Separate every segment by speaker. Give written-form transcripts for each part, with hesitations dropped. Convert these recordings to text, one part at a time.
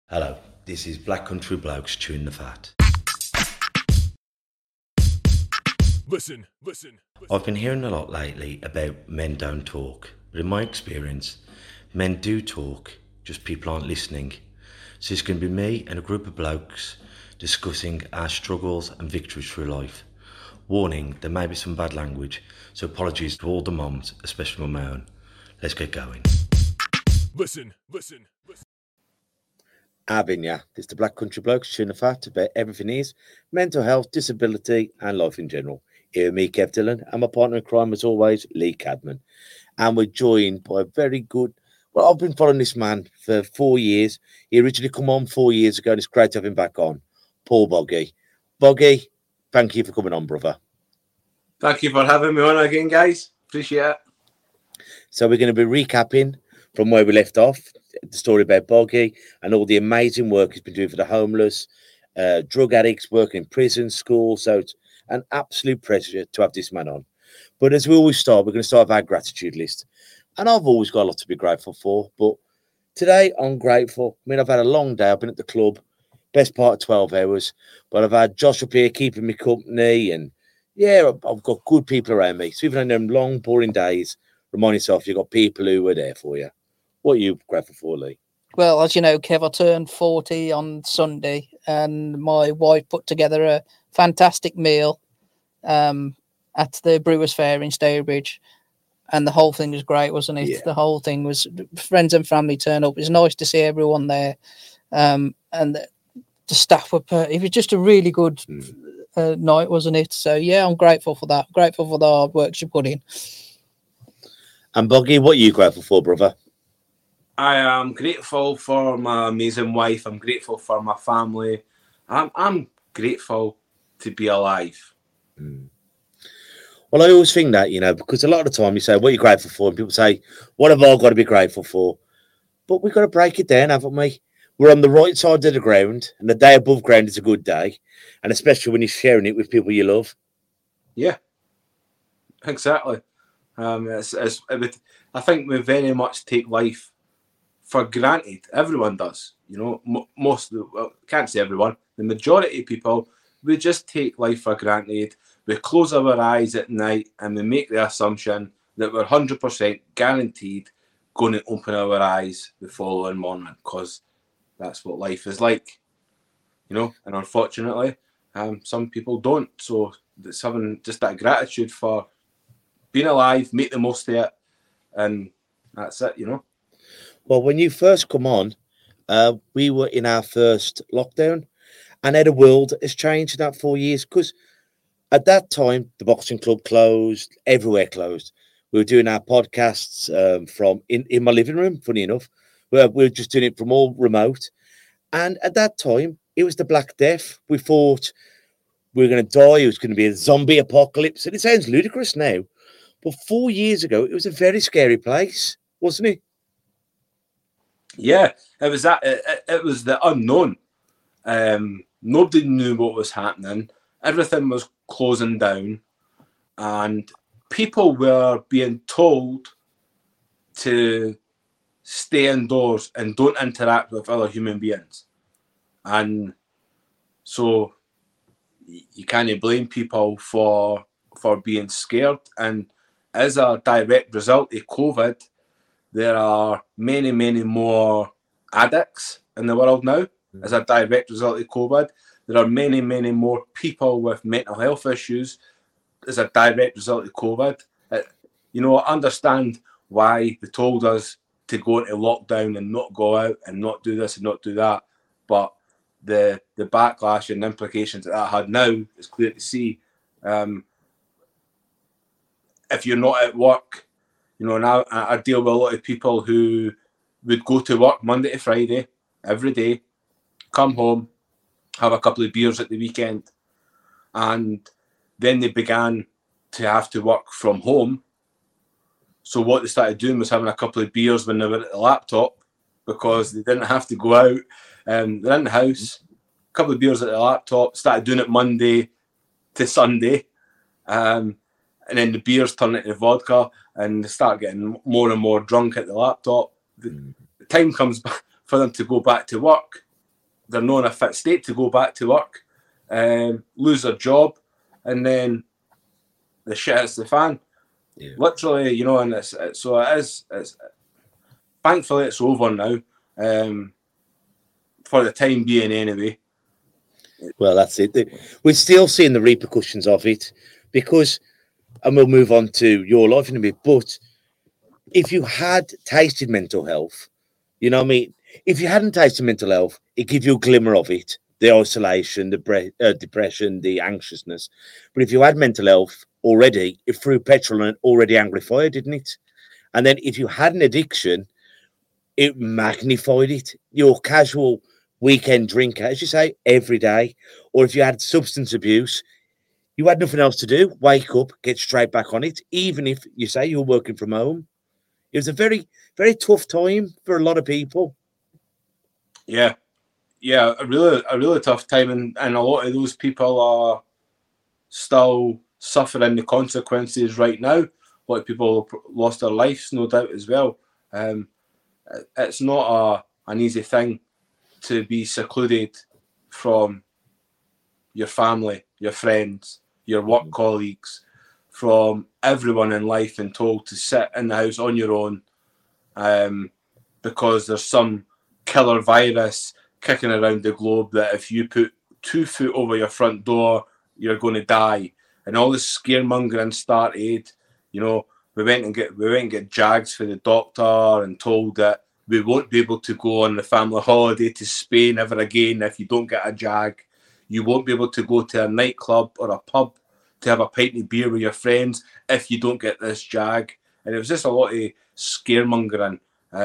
Speaker 1: Hello, this is Black Country Blokes chewing the fat.
Speaker 2: Listen.
Speaker 1: I've been hearing a lot lately about men don't talk, but in my experience, men do talk, just people aren't listening. So it's going to be me and a group of blokes discussing our struggles and victories through life. Warning, there may be some bad language, so apologies to all the mums, especially my own. Let's get going.
Speaker 2: Listen.
Speaker 3: Avinya, this is the Black Country Blokes chewing the fat about everything is mental health, disability, and life in general. Here with me, Kev Dillon, and my partner in crime, as always, Lee Cadman. And we're joined by a very good. Well, I've been following this man for 4 years. He originally come on 4 years ago, and it's great to have him back on. Paul Boggy. Boggy, thank you for coming on, brother.
Speaker 4: Thank you for having me on again, guys. Appreciate it.
Speaker 3: So we're going to be recapping from where we left off, the story about Boggy and all the amazing work he's been doing for the homeless, drug addicts, working in prison, schools. So it's an absolute pleasure to have this man on. But as we always start, we're going to start with our gratitude list. And I've always got a lot to be grateful for. But today I'm grateful. I mean, I've had a long day. I've been at the club, best part of 12 hours. But I've had Josh up here keeping me company. And yeah, I've got good people around me. So even on them long, boring days, remind yourself you've got people who are there for you. What are you grateful for, Lee?
Speaker 5: Well, as you know, Kev, I turned 40 on Sunday, and my wife put together a fantastic meal at the Brewers Fair in Stourbridge, and the whole thing was great, wasn't it?
Speaker 3: Yeah.
Speaker 5: The whole thing was friends and family turn up. It was nice to see everyone there, and the staff were. It was just a really good night, wasn't it? So yeah, I'm grateful for that. Grateful for the hard work you put in.
Speaker 3: And Boggy, what are you grateful for, brother?
Speaker 4: I am grateful for my amazing wife. I'm grateful for my family. I'm grateful to be alive.
Speaker 3: Well, I always think that, because a lot of the time you say, what are you grateful for? And people say, what have I got to be grateful for? But we've got to break it down, haven't we? We're on the right side of the ground, and the day above ground is a good day. And especially when you're sharing it with people you love.
Speaker 4: Yeah, exactly. I think we very much take life for granted. Everyone does. Can't say everyone. The majority of people, we just take life for granted. We close our eyes at night and we make the assumption that we're 100% guaranteed going to open our eyes the following morning, because that's what life is like, and unfortunately, some people don't. So it's having just that gratitude for being alive, make the most of it, and that's it,
Speaker 3: Well, when you first come on, we were in our first lockdown, and how the world has changed in that 4 years. Because at that time, the boxing club closed, everywhere closed. We were doing our podcasts from in my living room, funny enough. We were just doing it from all remote. And at that time, it was the Black Death. We thought we were going to die. It was going to be a zombie apocalypse. And it sounds ludicrous now. But 4 years ago, it was a very scary place, wasn't it?
Speaker 4: Yeah, it was that. It was the unknown. Nobody knew what was happening. Everything was closing down, and people were being told to stay indoors and don't interact with other human beings. And so you can't blame people for being scared. And as a direct result of COVID, there are many, many more addicts in the world now. As a direct result of COVID, there are many, many more people with mental health issues as a direct result of COVID. I understand why they told us to go into lockdown and not go out and not do this and not do that. But the backlash and implications that had now is clear to see. If you're not at work, now I deal with a lot of people who would go to work Monday to Friday every day, come home, have a couple of beers at the weekend, and then they began to have to work from home. So what they started doing was having a couple of beers when they were at the laptop, because they didn't have to go out. They're in the house, a couple of beers at the laptop, started doing it Monday to Sunday. And then the beers turn into vodka, and they start getting more and more drunk at the laptop. The time comes for them to go back to work, they're not in a fit state to go back to work, lose their job, and then the shit hits the fan.
Speaker 3: Yeah.
Speaker 4: Literally, you know, and it's thankfully it's over now, for the time being anyway.
Speaker 3: Well, that's it. We're still seeing the repercussions of it because, and we'll move on to your life in a bit, but if you had tasted mental health, you know what I mean? If you hadn't tasted mental health, it gives you a glimmer of it, the isolation, the depression, the anxiousness. But if you had mental health already, it threw petrol on an already angry fire, didn't it? And then if you had an addiction, it magnified it. Your casual weekend drinker, as you say, every day. Or if you had substance abuse, you had nothing else to do. Wake up, get straight back on it. Even if you say you're working from home, it was a very, very tough time for a lot of people.
Speaker 4: Yeah, a really tough time, and a lot of those people are still suffering the consequences right now. A lot of people have lost their lives, no doubt, as well. It's not an easy thing to be secluded from your family, your friends, your work colleagues, from everyone in life, and told to sit in the house on your own, because there's some killer virus kicking around the globe that if you put 2 foot over your front door, you're going to die. And all this scaremongering started. You know, we went and get jags for the doctor and told that we won't be able to go on the family holiday to Spain ever again if you don't get a jag. You won't be able to go to a nightclub or a pub to have a pint of beer with your friends if you don't get this jag. And it was just a lot of scaremongering,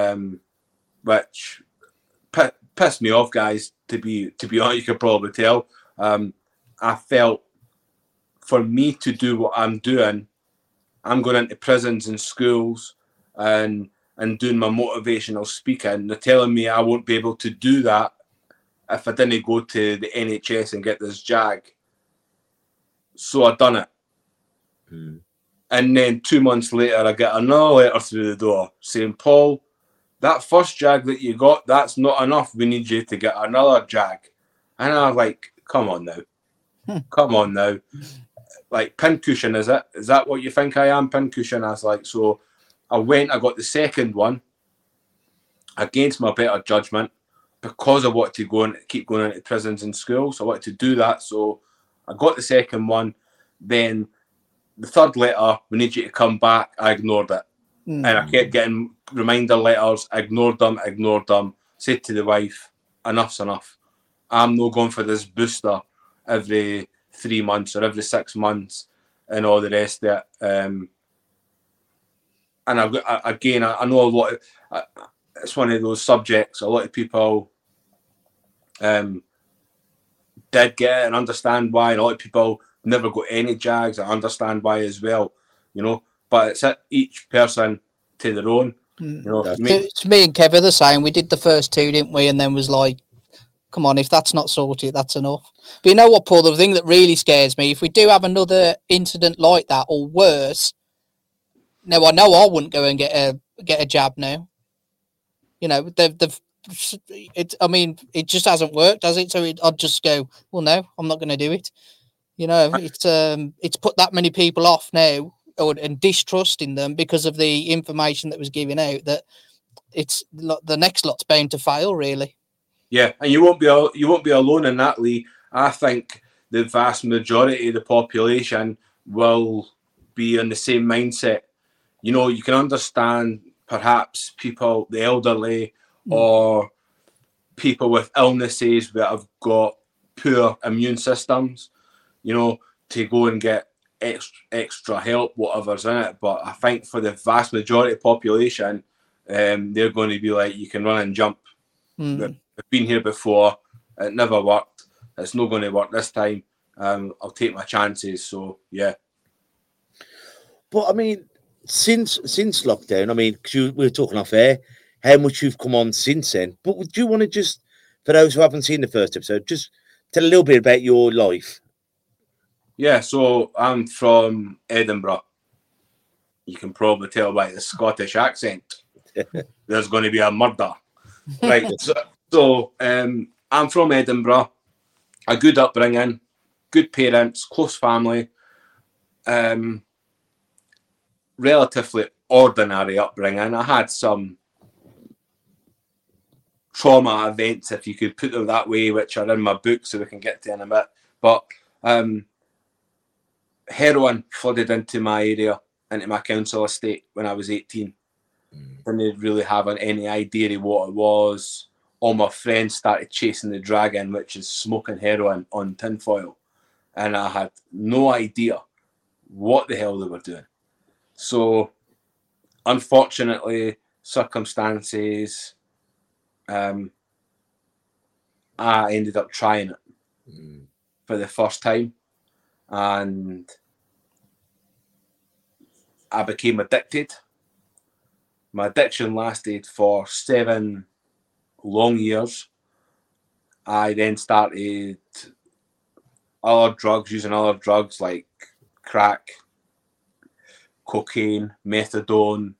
Speaker 4: which pissed me off, guys. To be honest, you could probably tell. I felt for me to do what I'm doing, I'm going into prisons and schools and doing my motivational speaking. They're telling me I won't be able to do that if I didn't go to the NHS and get this jag. So I done it. And then 2 months later, I get another letter through the door saying, Paul, that first jag that you got, that's not enough. We need you to get another jag. And I was like, come on now. Come on now. Like, pincushion, is it? Is that what you think I am, pincushion? I was like, so I got the second one against my better judgment because I wanted to go and keep going into prisons and schools. I wanted to do that. So I got the second one. Then the third letter, we need you to come back. I ignored it. And I kept getting reminder letters, ignored them, said to the wife, enough's enough. I'm not going for this booster every 3 months or every 6 months and all the rest of it. And I know a lot of, it's one of those subjects a lot of people did get it and understand why, and a lot of people never got any jags. I understand why as well, you know, but it's each person to their own. You know,
Speaker 5: It's me and Kev are the same. We did the first 2, didn't we? And then was like, come on, if that's not sorted, that's enough. But you know what, Paul, the thing that really scares me, if we do have another incident like that or worse, now I know I wouldn't go and get a jab now. You know, it just hasn't worked, has it? So I'd just go, well, no, I'm not going to do it. You know, it's put that many people off now and distrusting them because of the information that was given out, that it's the next lot's bound to fail, really.
Speaker 4: Yeah, and you won't be alone in that, Lee. I think the vast majority of the population will be in the same mindset. You know, you can understand perhaps people, the elderly, or people with illnesses that have got poor immune systems, you know, to go and get extra help, whatever's in it. But I think for the vast majority of the population, they're going to be like, you can run and jump. I've been here before. It never worked. It's not going to work this time. I'll take my chances. So, yeah.
Speaker 3: But, I mean, since lockdown, I mean, because we were talking off air, how much you've come on since then. But do you want to just, for those who haven't seen the first episode, just tell a little bit about your life?
Speaker 4: Yeah, so I'm from Edinburgh. You can probably tell by the Scottish accent. There's going to be a murder. Right. So I'm from Edinburgh, a good upbringing, good parents, close family, relatively ordinary upbringing. I had some trauma events, if you could put them that way, which are in my book, so we can get to in a bit. But heroin flooded into my area, into my council estate when I was 18. Didn't really have any idea of what it was. All my friends started chasing the dragon, which is smoking heroin on tinfoil. And I had no idea what the hell they were doing. So, unfortunately, circumstances, I ended up trying it for the first time. And I became addicted. My addiction lasted for 7 long years. I then started using other drugs like crack, cocaine, methadone,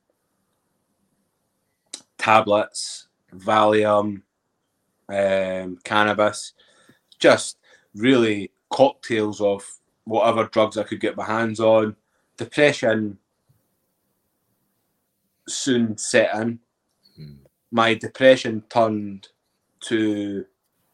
Speaker 4: tablets, Valium, cannabis, just really cocktails of whatever drugs I could get my hands on. Depression soon set in. My depression turned to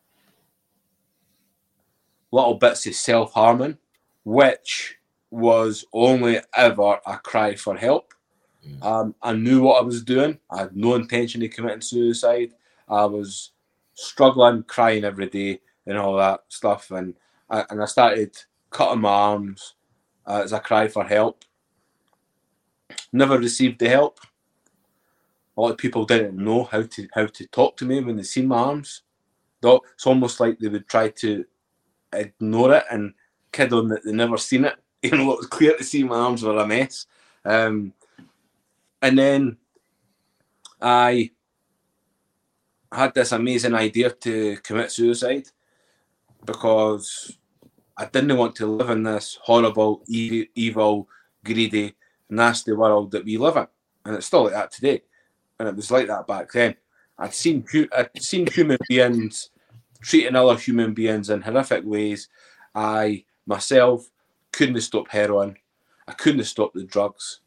Speaker 4: little bits of self-harming, which was only ever a cry for help. I knew what I was doing. I had no intention of committing suicide. I was struggling, crying every day and all that stuff. And I started cutting my arms as a cry for help. Never received the help. A lot of people didn't know how to talk to me when they seen my arms. Though it's almost like they would try to ignore it and kid on that they never seen it. You know, it was clear to see my arms were a mess. And then I had this amazing idea to commit suicide because I didn't want to live in this horrible, evil, greedy, nasty world that we live in. And it's still like that today. And it was like that back then. I'd seen human beings treating other human beings in horrific ways. I, myself, couldn't stop heroin. I couldn't stop the drugs.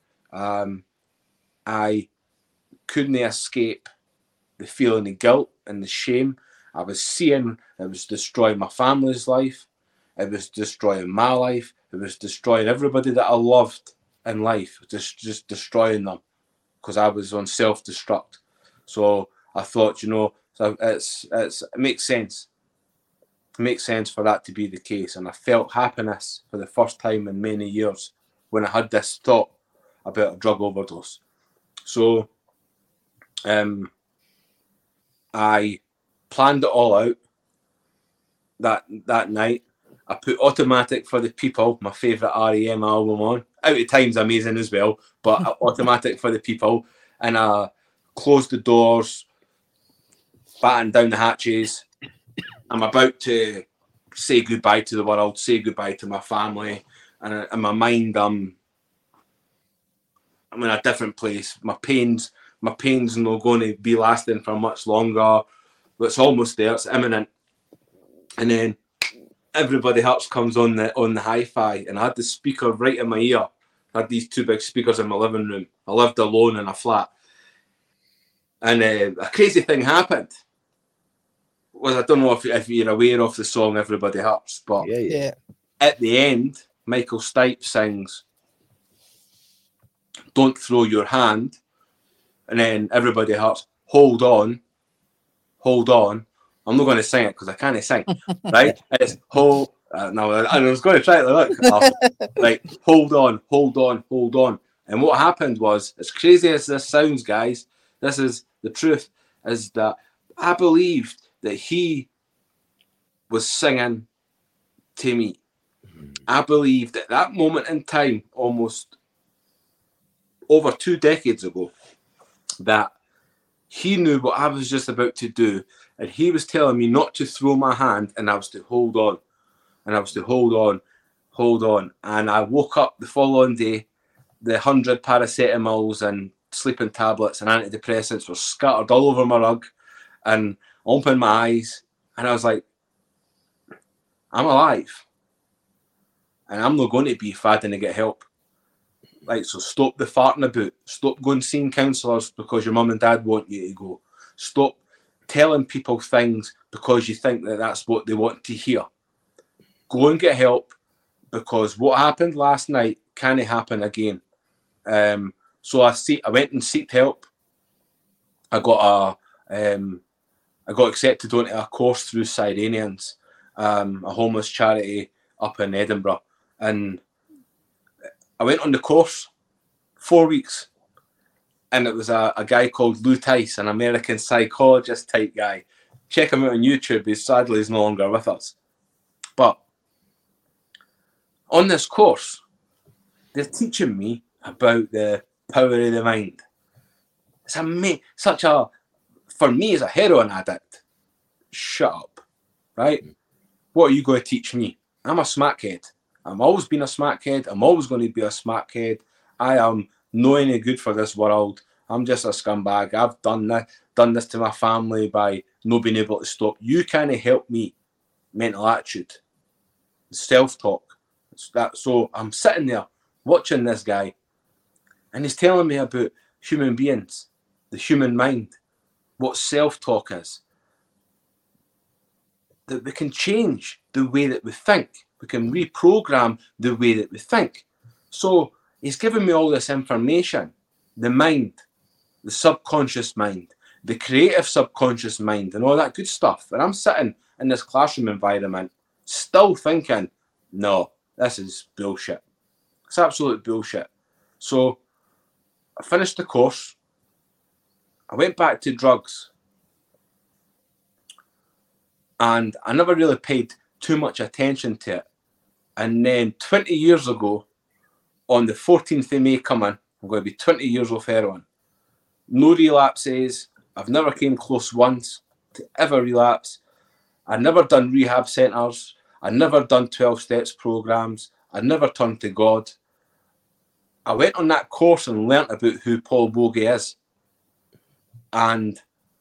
Speaker 4: I couldn't escape the feeling of guilt and the shame. I was seeing it was destroying my family's life. It was destroying my life. It was destroying everybody that I loved in life. Just destroying them because I was on self-destruct. So I thought, you know, so it makes sense. It makes sense for that to be the case. And I felt happiness for the first time in many years when I had this thought about a drug overdose. So I planned it all out that night. I put Automatic for the People, my favourite R.E.M. album, on. Out of Time's amazing as well, but Automatic for the People. And I closed the doors, battened down the hatches. I'm about to say goodbye to the world, say goodbye to my family. And in my mind, I'm in a different place. My pain's not going to be lasting for much longer. But it's almost there. It's imminent. And then Everybody Hurts comes on the hi-fi, and I had the speaker right in my ear. I had these 2 big speakers in my living room. I lived alone in a flat. And a crazy thing happened. Well, I don't know if you're aware of the song Everybody Hurts, but
Speaker 5: Yeah.
Speaker 4: at the end, Michael Stipe sings Don't Throw Your Hand, and then Everybody Hurts, Hold On. I'm not going to sing it because I can't sing, right? It's no, I was going to try it. Look, like hold on. And what happened was, as crazy as this sounds, guys, this is the truth, is that I believed that he was singing to me. I believed at that moment in time, almost over 2 decades ago, that he knew what I was just about to do, and he was telling me not to throw my hand, and I was to hold on, and I was to hold on. And I woke up the following day, the 100 paracetamols and sleeping tablets and antidepressants were scattered all over my rug, and I opened my eyes, And I was like, I'm alive. And I'm not going to be if I didn't get help. Like, so stop the farting about. Stop going seeing counsellors because your mum and dad want you to go. Stop telling people things because you think that that's what they want to hear. Go and get help, because what happened last night can't happen again. So I went and sought help. I got accepted onto a course through Sirenians, a homeless charity up in Edinburgh, and I went on the course 4 weeks, and it was a guy called Lou Tice, an American psychologist type guy. Check him out on YouTube. He's no longer with us. But on this course, they're teaching me about the power of the mind. It's for me as a heroin addict, shut up, right? What are you going to teach me? I'm a smackhead. I've always been a smackhead. I'm always going to be a smackhead. I am no any good for this world. I'm just a scumbag. I've done this to my family by not being able to stop. You can't help me. Mental attitude, self-talk. So I'm sitting there watching this guy, and he's telling me about human beings, the human mind, what self-talk is. That we can change the way that we think. We can reprogram the way that we think. So he's giving me all this information, the mind, the subconscious mind, the creative subconscious mind, and all that good stuff. And I'm sitting in this classroom environment still thinking, no, this is bullshit. It's absolute bullshit. So I finished the course. I went back to drugs. And I never really paid too much attention to it. And then 20 years ago, on the 14th of May coming, I'm going to be 20 years off heroin. No relapses. I've never came close once to ever relapse. I've never done rehab centres. I've never done 12 steps programs. I've never turned to God. I went on that course and learnt about who Paul Bogie is. And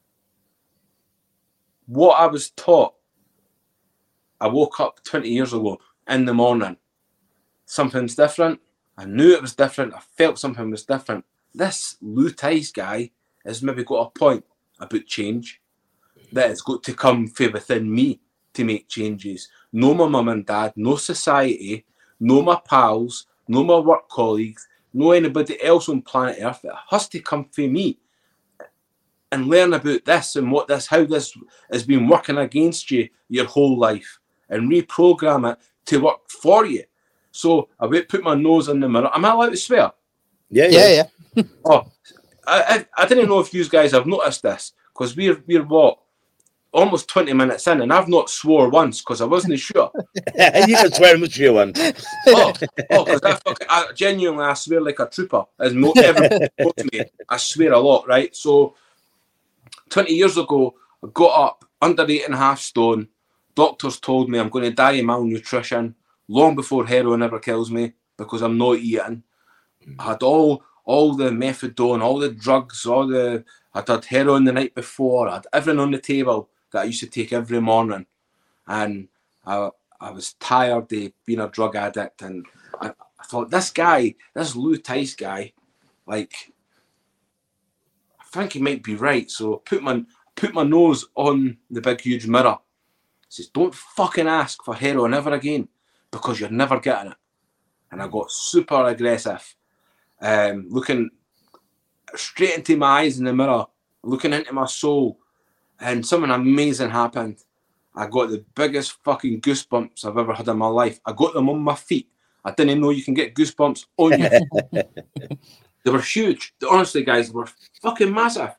Speaker 4: what I was taught, I woke up 20 years ago in the morning. Something's different. I knew it was different. I felt something was different. This Lou Tice guy has maybe got a point about change that has got to come from within me to make changes. No my mum and dad, no society, no my pals, no my work colleagues, no anybody else on planet Earth. It has to come from me. And learn about this and how this has been working against you your whole life, and reprogram it to work for you. So I would put my nose in the mirror. Am I allowed to swear?
Speaker 5: Yeah.
Speaker 4: Oh, I didn't know if you guys have noticed this, because we're what, almost 20 minutes in, and I've not swore once because I wasn't sure.
Speaker 3: You can swear much you want.
Speaker 4: Because I genuinely, I swear like a trooper. As ever told me, I swear a lot, right? So 20 years ago, I got up under 8.5 stone. Doctors told me I'm going to die of malnutrition long before heroin ever kills me, because I'm not eating. I had all the methadone, all the drugs, I'd had heroin the night before. I had everything on the table that I used to take every morning. And I was tired of being a drug addict. And I thought, this Lou Tice guy, like, I think he might be right. So put my nose on the big huge mirror. Says, don't fucking ask for heroin ever again, because you're never getting it. And I got super aggressive, looking straight into my eyes in the mirror, looking into my soul, and something amazing happened. I got the biggest fucking goosebumps I've ever had in my life. I got them on my feet. I didn't know you can get goosebumps on your feet. They were huge. Honestly, guys, they were fucking massive.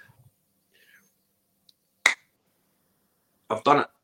Speaker 4: I've done it.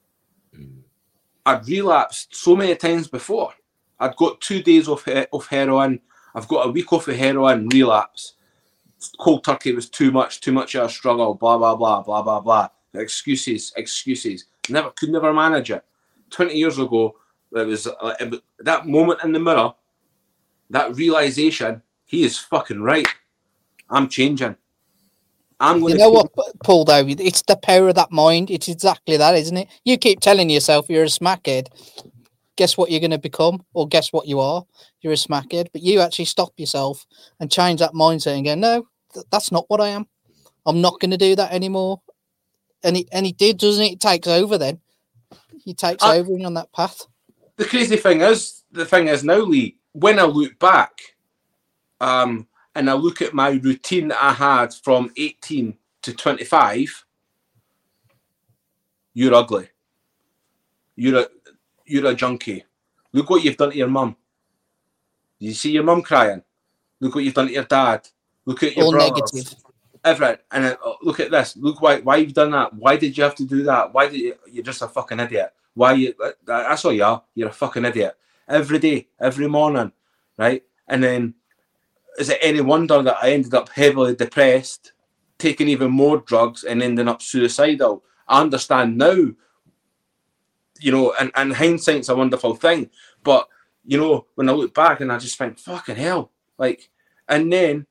Speaker 4: I'd relapsed so many times before. I'd got 2 days off heroin. I've got a week off of heroin, relapse. Cold turkey was too much of a struggle, blah, blah, blah, blah, blah, blah. Excuses. Could never manage it. 20 years ago, it was that moment in the mirror, that realization, he is fucking right. I'm changing. I'm going
Speaker 5: You
Speaker 4: to.
Speaker 5: know what, Paul, though? It's the power of that mind. It's exactly that, isn't it? You keep telling yourself you're a smackhead. Guess what you're going to become? Or guess what you are? You're a smackhead. But you actually stop yourself and change that mindset and go, no, that's not what I am. I'm not going to do that anymore. And he did, doesn't it? It takes over then. He takes over on that path.
Speaker 4: The crazy thing is, now, Lee, when I look back, and I look at my routine that I had from 18 to 25, you're ugly. You're a junkie. Look what you've done to your mum. You see your mum crying. Look what you've done to your dad. Look at your
Speaker 5: All
Speaker 4: brothers.
Speaker 5: negative.
Speaker 4: Everything. And look at this. Look why you've done that. Why did you have to do that? Why did you're just a fucking idiot. Why you? That's all you are. You're a fucking idiot. Every day, every morning, right? And then, is it any wonder that I ended up heavily depressed, taking even more drugs, and ending up suicidal? I understand now, you know, and hindsight's a wonderful thing. But, you know, when I look back and I just think, fucking hell. Like, and then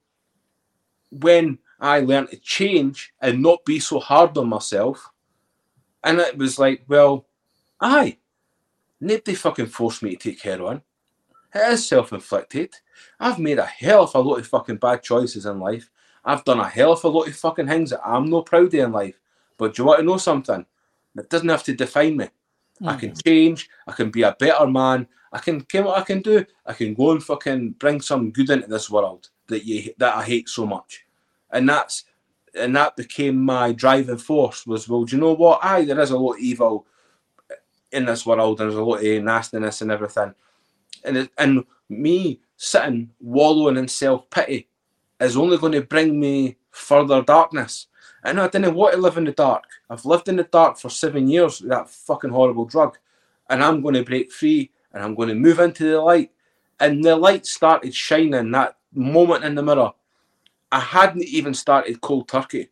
Speaker 4: when I learned to change and not be so hard on myself, and it was like, well, aye, nobody fucking forced me to take heroin. It is self-inflicted. I've made a hell of a lot of fucking bad choices in life. I've done a hell of a lot of fucking things that I'm not proud of in life. But do you want to know something? It doesn't have to define me. I can change. I can be a better man. I can what I can do. I can go and fucking bring some good into this world that I hate so much. And that became my driving force. Was, well, do you know what? Aye, there is a lot of evil in this world, and there's a lot of nastiness and everything. And me sitting wallowing in self-pity is only going to bring me further darkness. And I didn't want to live in the dark. I've lived in the dark for 7 years with that fucking horrible drug. And I'm going to break free, and I'm going to move into the light. And the light started shining that moment in the mirror. I hadn't even started cold turkey.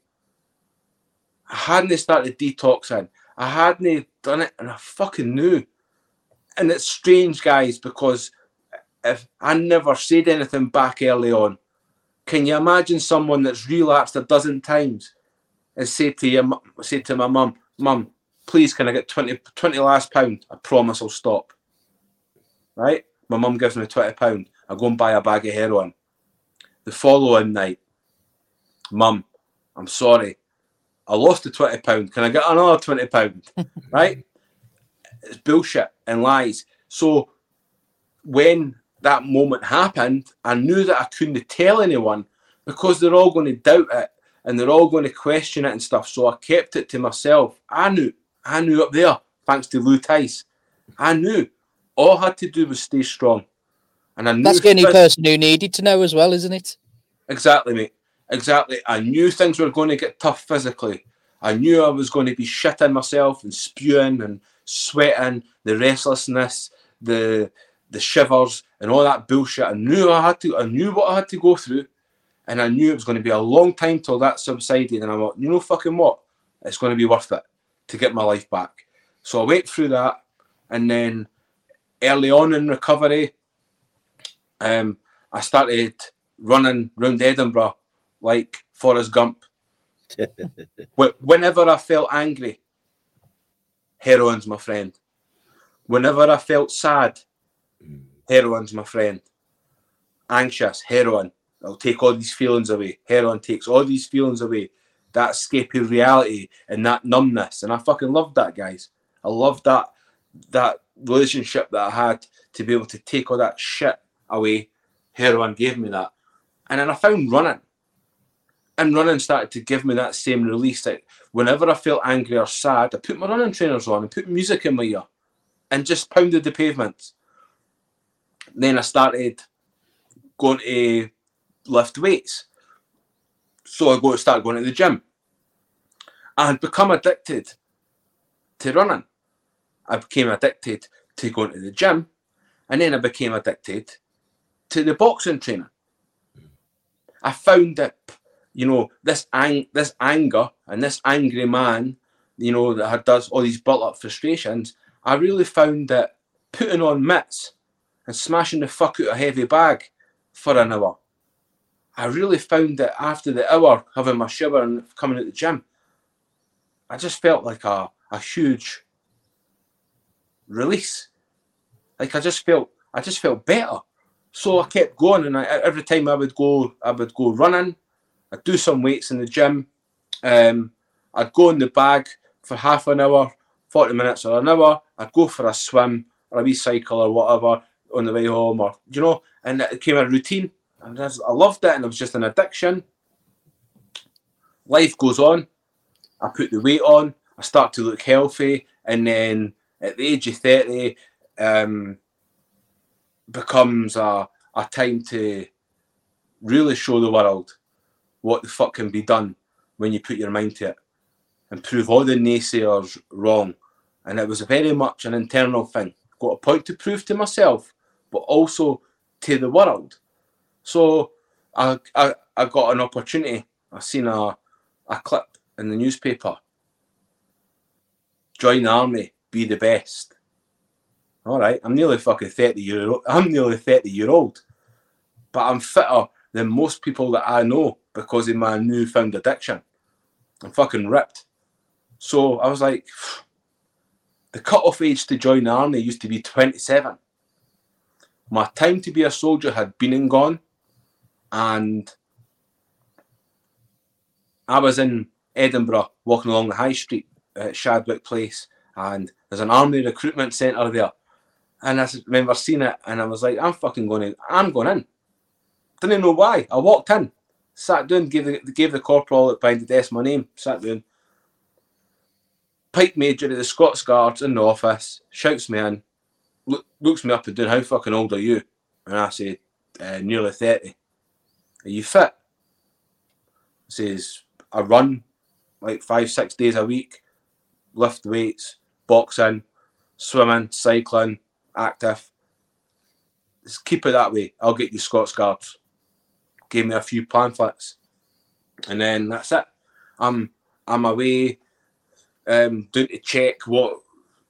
Speaker 4: I hadn't started detoxing. I hadn't done it, and I fucking knew. And it's strange, guys, because if I never said anything back early on, can you imagine someone that's relapsed a dozen times and say to my mum, Mum, please can I get 20 last pound? I promise I'll stop. Right? My mum gives me £20. I go and buy a bag of heroin. The following night, Mum, I'm sorry. I lost the £20. Can I get another £20? Right? It's bullshit and lies. So when that moment happened, I knew that I couldn't tell anyone because they're all going to doubt it and they're all going to question it and stuff. So I kept it to myself. I knew up there, thanks to Lou Tice. I knew. All I had to do was stay strong. And I knew
Speaker 5: that's the only person who needed to know as well, isn't it?
Speaker 4: Exactly, mate. Exactly. I knew things were going to get tough physically. I knew I was going to be shitting myself and spewing and sweating, the restlessness, the shivers and all that bullshit. I knew what I had to go through, and I knew it was going to be a long time till that subsided. And I thought, you know fucking what? It's going to be worth it to get my life back. So I went through that, and then early on in recovery, I started running around Edinburgh like Forrest Gump. Whenever I felt angry, heroin's my friend. Whenever I felt sad, heroin's my friend. Anxious, heroin. I'll take all these feelings away. Heroin takes all these feelings away. That escaping reality and that numbness. And I fucking loved that, guys. I loved that relationship that I had to be able to take all that shit away. Heroin gave me that. And then I found running. And running started to give me that same release. Like whenever I felt angry or sad, I put my running trainers on and put music in my ear and just pounded the pavements. Then I started going to lift weights. So I started going to the gym. I had become addicted to running. I became addicted to going to the gym. And then I became addicted to the boxing training. I found that, you know, this anger and this angry man, you know, that does all these built-up frustrations, I really found that putting on mitts and smashing the fuck out a heavy bag for an hour, I really found that after the hour having my shower and coming at the gym, I just felt like a huge release. Like I just felt better. So I kept going, and every time I would go running. I'd do some weights in the gym. I'd go in the bag for half an hour, 40 minutes or an hour. I'd go for a swim or a wee cycle or whatever on the way home, or and it became a routine. And I loved it, and it was just an addiction. Life goes on. I put the weight on. I start to look healthy, and then at the age of 30, becomes a time to really show the world what the fuck can be done when you put your mind to it, and prove all the naysayers wrong. And it was very much an internal thing. Got a point to prove to myself, but also to the world. So I got an opportunity. I seen a clip in the newspaper. Join the army, be the best. All right, I'm nearly fucking 30 year old, but I'm fitter than most people that I know because of my newfound addiction. I'm fucking ripped. So I was like, the cut-off age to join the army used to be 27. My time to be a soldier had been and gone, and I was in Edinburgh walking along the high street at Shadwick Place, and there's an army recruitment centre there. And I remember seeing it, and I was like, I'm going in. Didn't know why. I walked in, sat down, gave the corporal behind the desk my name, sat down. Pike Major of the Scots Guards in the office, shouts me in, looks me up and down, how fucking old are you? And I say, nearly 30. Are you fit? He says, I run like 5-6 days a week, lift weights, boxing, swimming, cycling, active. Just keep it that way. I'll get you Scots Guards. Gave me a few pamphlets, and then that's it. I'm away, doing to check what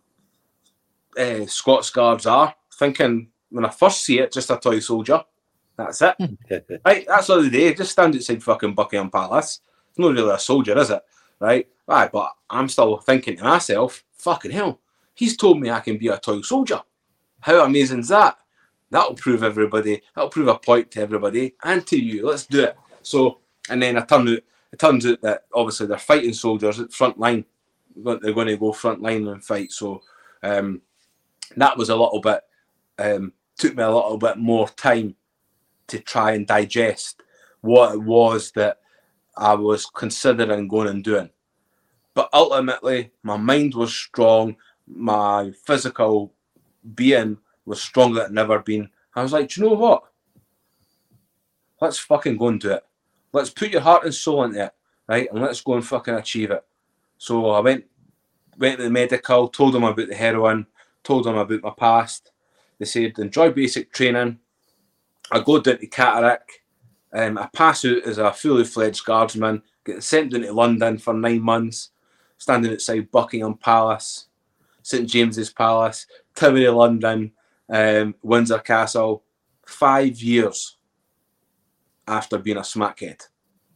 Speaker 4: Scots Guards are. Thinking when I first see it, just a toy soldier. That's it. Right, that's all the day. Just stand outside fucking Buckingham Palace. It's not really a soldier, is it? Right, but I'm still thinking to myself, fucking hell, he's told me I can be a toy soldier. How amazing is that? That'll prove a point to everybody and to you. Let's do it. So, and then it turns out that obviously they're fighting soldiers at front line. They're going to go front line and fight. So, that was a little bit, took me a little bit more time to try and digest what it was that I was considering going and doing. But ultimately, my mind was strong. My physical being was stronger than never been. I was like, do you know what? Let's fucking go and do it. Let's put your heart and soul into it, right? And let's go and fucking achieve it. So I went to the medical, told them about the heroin, told them about my past. They said, enjoy basic training. I go down to Catterick. I pass out as a fully fledged guardsman, get sent down to London for 9 months, standing outside Buckingham Palace, St James's Palace, Tower of London, Windsor Castle, 5 years after being a smackhead.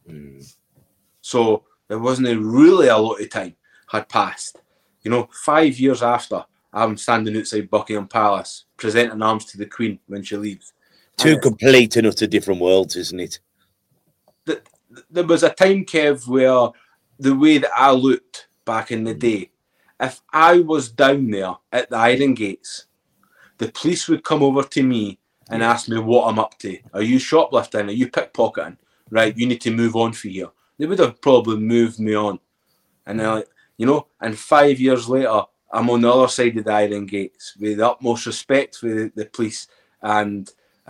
Speaker 4: So there wasn't really a lot of time had passed. 5 years after, I'm standing outside Buckingham Palace, presenting arms to the Queen when she leaves.
Speaker 3: Two complete and utter different worlds, isn't it?
Speaker 4: There was a time, Kev, where the way that I looked back in the day, if I was down there at the Iron Gates, the police would come over to me and ask me what I'm up to. Are you shoplifting? Are you pickpocketing? Right, you need to move on for here. They would have probably moved me on. And they're like, and 5 years later, I'm on the other side of the Iron Gates with the utmost respect for the police and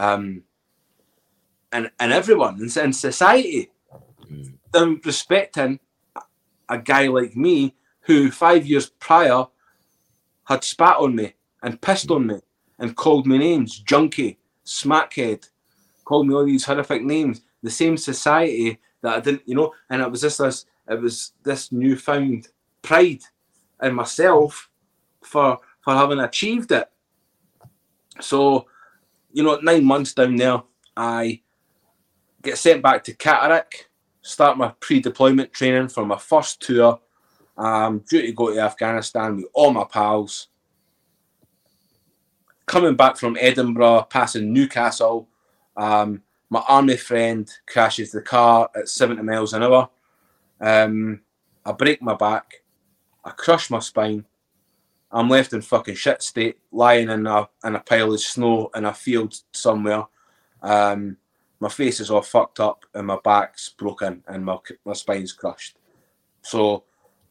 Speaker 4: everyone in society. Them respecting a guy like me who 5 years prior had spat on me and pissed on me and called me names, junkie, smackhead, called me all these horrific names. The same society that I didn't, and it was this newfound pride in myself for having achieved it. So, 9 months down there, I get sent back to Catterick, start my pre-deployment training for my first tour. Due to go to Afghanistan with all my pals. Coming back from Edinburgh, passing Newcastle, my army friend crashes the car at 70 miles an hour. I break my back. I crush my spine. I'm left in fucking shit state, lying in a pile of snow in a field somewhere. My face is all fucked up and my back's broken and my spine's crushed. So,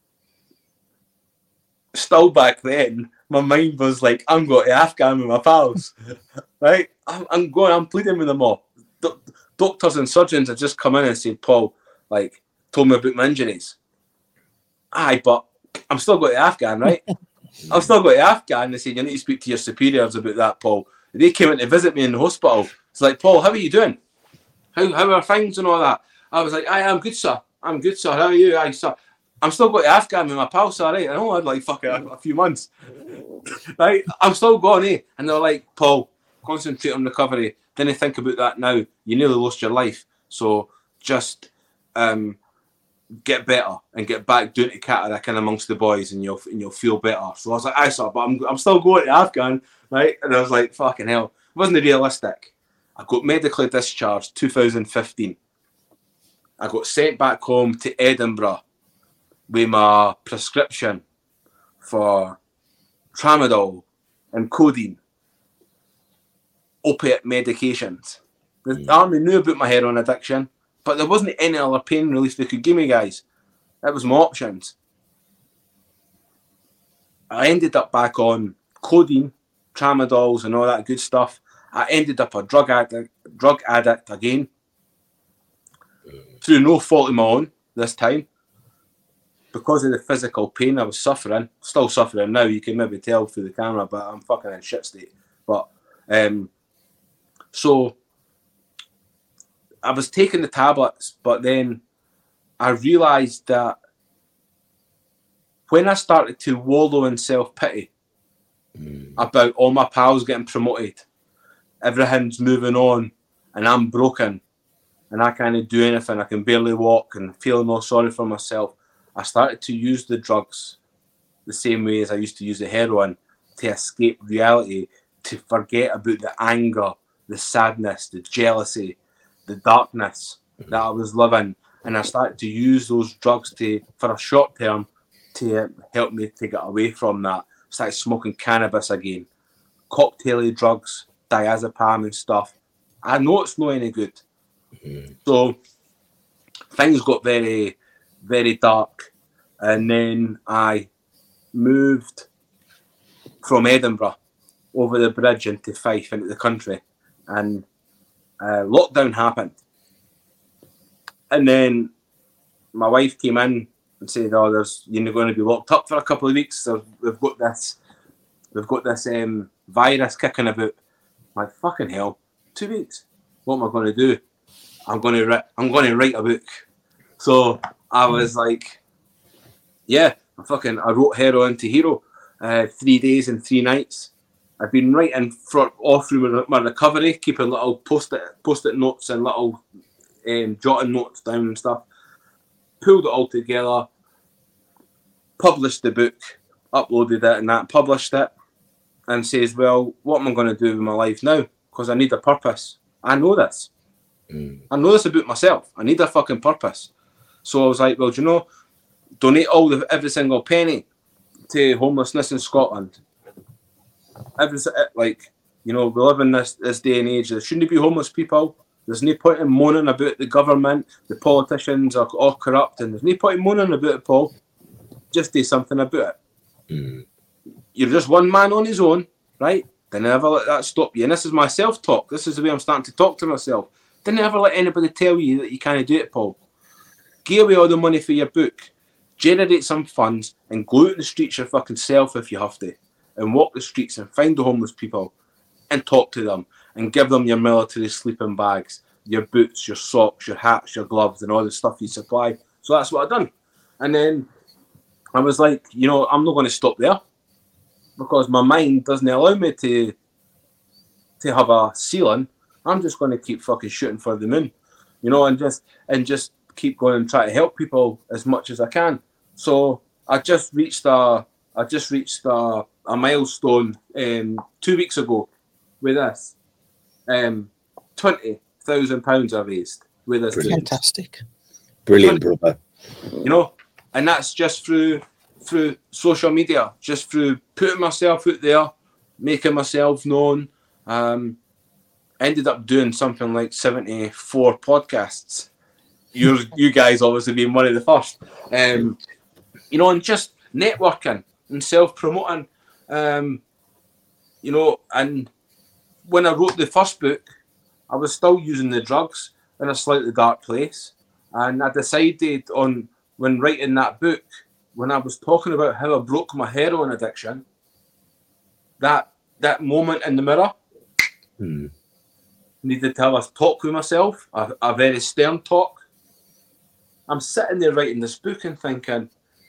Speaker 4: still back then, my mind was like, I'm going to Afghan with my pals. Right? I'm pleading with them all. Doctors and surgeons had just come in and said, Paul, like, told me about my injuries. Aye, but I'm still going to Afghan, right? I'm still going to Afghan. They said, you need to speak to your superiors about that, Paul. They came in to visit me in the hospital. It's like, Paul, how are you doing? How are things and all that? I was like, aye, I'm good, sir. I'm good, sir. How are you? Aye, sir. I'm still going to Afghan with my pal, sir, right? I know I had like fucking a few months. Right? I'm still going, eh? And they're like, Paul, concentrate on recovery. Didn't think about that now. You nearly lost your life. So just get better and get back down to Catterick and amongst the boys and you'll feel better. So I was like, aye, sir, but I'm still going to Afghan, right? And I was like, fucking hell. It wasn't realistic. I got medically discharged 2015. I got sent back home to Edinburgh with my prescription for tramadol and codeine, opiate medications. The army knew about my heroin addiction, but there wasn't any other pain relief they could give me, guys. That was my options. I ended up back on codeine, tramadols and all that good stuff. I ended up a drug addict again, through no fault of my own this time. Because of the physical pain I was suffering, still suffering now, you can maybe tell through the camera, but I'm fucking in shit state. But, so, I was taking the tablets, but then I realised that when I started to wallow in self-pity about all my pals getting promoted, everything's moving on, and I'm broken, and I can't do anything, I can barely walk, and feeling all sorry for myself, I started to use the drugs the same way as I used to use the heroin to escape reality, to forget about the anger, the sadness, the jealousy, the darkness that I was living. And I started to use those drugs for a short term to help me to get away from that. Started smoking cannabis again, cocktaily drugs, diazepam and stuff. I know it's not any good. So things got very, very dark. And then I moved from Edinburgh over the bridge into Fife, into the country. And lockdown happened. And then my wife came in and said, "Oh, you're going to be locked up for a couple of weeks. So we've got this virus kicking about." I'm like, fucking hell, 2 weeks. What am I going to do? I'm going to write a book. So I was like, yeah, I wrote Heroin to Hero, 3 days and 3 nights. I've been writing all through my recovery, keeping little post-it notes and little jotting notes down and stuff. Pulled it all together, published the book, uploaded it and that, published it, and says, well, what am I going to do with my life now? Because I need a purpose. I know this. I know this about myself. I need a fucking purpose. So I was like, well, do you know, donate every single penny to homelessness in Scotland. We live in this day and age. There shouldn't be homeless people. There's no point in moaning about the government. The politicians are all corrupt, and there's no point in moaning about it, Paul. Just do something about it. You're just one man on his own, right? Then never let that stop you. And this is my self-talk. This is the way I'm starting to talk to myself. Didn't ever let anybody tell you that you can't do it, Paul. Give away all the money for your book. Generate some funds and go out in the streets your fucking self if you have to. And walk the streets and find the homeless people and talk to them and give them your military sleeping bags, your boots, your socks, your hats, your gloves and all the stuff you supply. So that's what I've done. And then I was like, I'm not going to stop there because my mind doesn't allow me to have a ceiling. I'm just going to keep fucking shooting for the moon. you know, and just keep going and try to help people as much as I can. So I just reached a milestone 2 weeks ago with this. £20,000 I raised with this.
Speaker 5: Fantastic.
Speaker 3: Brilliant, brother.
Speaker 4: You know, and that's just through social media, just through putting myself out there, making myself known. Ended up doing something like 74 podcasts. You guys obviously being one of the first. You know, and just networking and self-promoting. You know, and when I wrote the first book, I was still using the drugs in a slightly dark place. And I decided on, when writing that book, when I was talking about how I broke my heroin addiction, that moment in the mirror, needed to have a talk with myself, a very stern talk. I'm sitting there writing this book and thinking,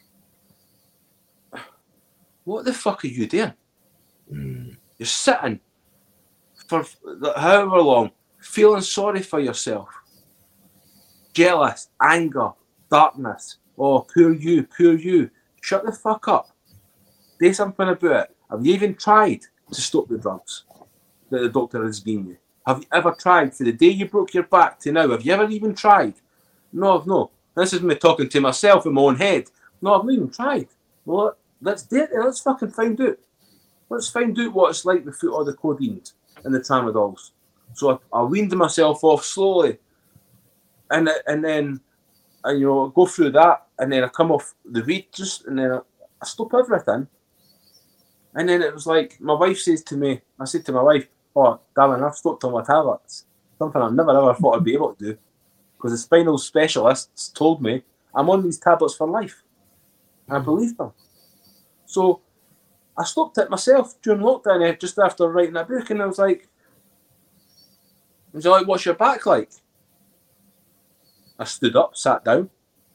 Speaker 4: what the fuck are you doing? You're sitting for however long, feeling sorry for yourself. Jealous, anger, darkness. Oh, poor you. Shut the fuck up. Do something about it. Have you even tried to stop the drugs that the doctor has given you? Have you ever tried, for the day you broke your back to now, have you ever even tried? No. This is me talking to myself in my own head. No, I've not even tried. Well, let's do it. Let's fucking find out. Let's find out what it's like without all the codeine and the tramadols. So I weaned myself off slowly. And then you know, go through that, and then I come off the weed, and then I stop everything. And then it was like, my wife says to me, I said to my wife, oh, darling, I've stopped all my tablets. Something I never ever thought I'd be able to do. Because the spinal specialists told me I'm on these tablets for life. And I believed them. So I stopped it myself during lockdown, just after writing that book, and I was like, what's your back like? I stood up, sat down.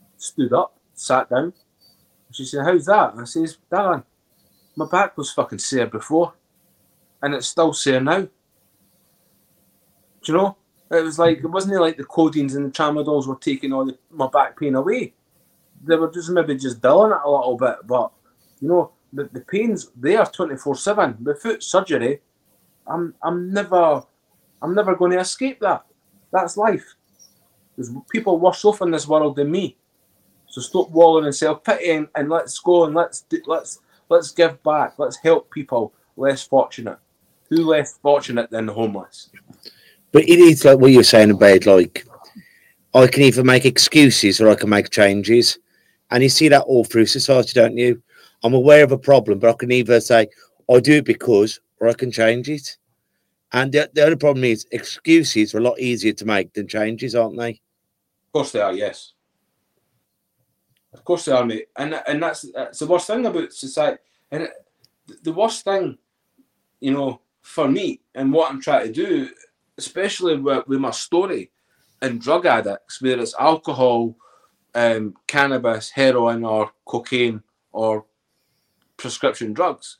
Speaker 4: She said, how's that? And I says, darling, my back was fucking sore before, and it's still sore now. Do you know? It was like, it wasn't like the codeines and the tramadols were taking all my back pain away. They were just maybe just dulling it a little bit, but you know, the pain's there 24/7. Without surgery, I'm never going to escape that. That's life. There's people worse off in this world than me. So stop wallowing in self-pity and let's go and let's give back. Let's help people less fortunate. Who less fortunate than the homeless?
Speaker 3: But it is like what you're saying about, like, I can either make excuses or I can make changes. And you see that all through society, don't you? I'm aware of a problem, but I can either say, I do it because, or I can change it. And the other problem is excuses are a lot easier to make than changes, aren't they?
Speaker 4: Of course they are, yes. Of course they are, mate. And that's the worst thing about society. And the worst thing, you know, for me and what I'm trying to do, especially with my story and drug addicts, whether it's alcohol, cannabis, heroin, or cocaine, or prescription drugs,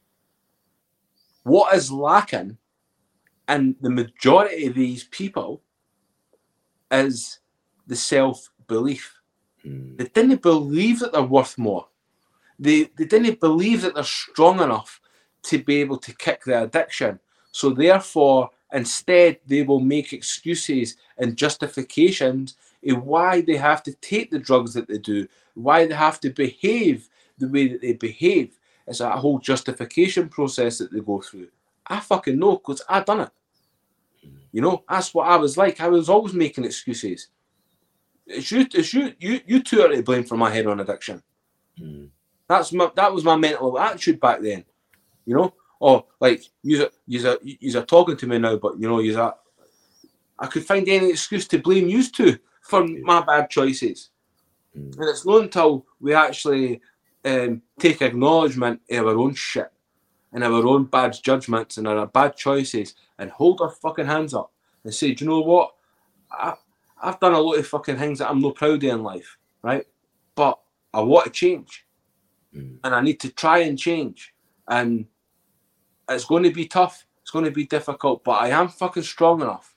Speaker 4: what is lacking in the majority of these people is the self-belief. They didn't believe that they're worth more. They didn't believe that they're strong enough to be able to kick the addiction. So therefore, instead, they will make excuses and justifications of why they have to take the drugs that they do, why they have to behave the way that they behave. It's a whole justification process that they go through. I fucking know, because I done it. You know, that's what I was like. I was always making excuses. It's you two are to blame for my heroin addiction. That was my mental attitude back then. You know, or like you're talking to me now, but you know, I could find any excuse to blame you two for my bad choices. And it's not until we actually take acknowledgement of our own shit and our own bad judgments and our bad choices and hold our fucking hands up and say, do you know what? I've done a lot of fucking things that I'm not proud of in life, right? But I want to change. And I need to try and change. And it's going to be tough. It's going to be difficult, but I am fucking strong enough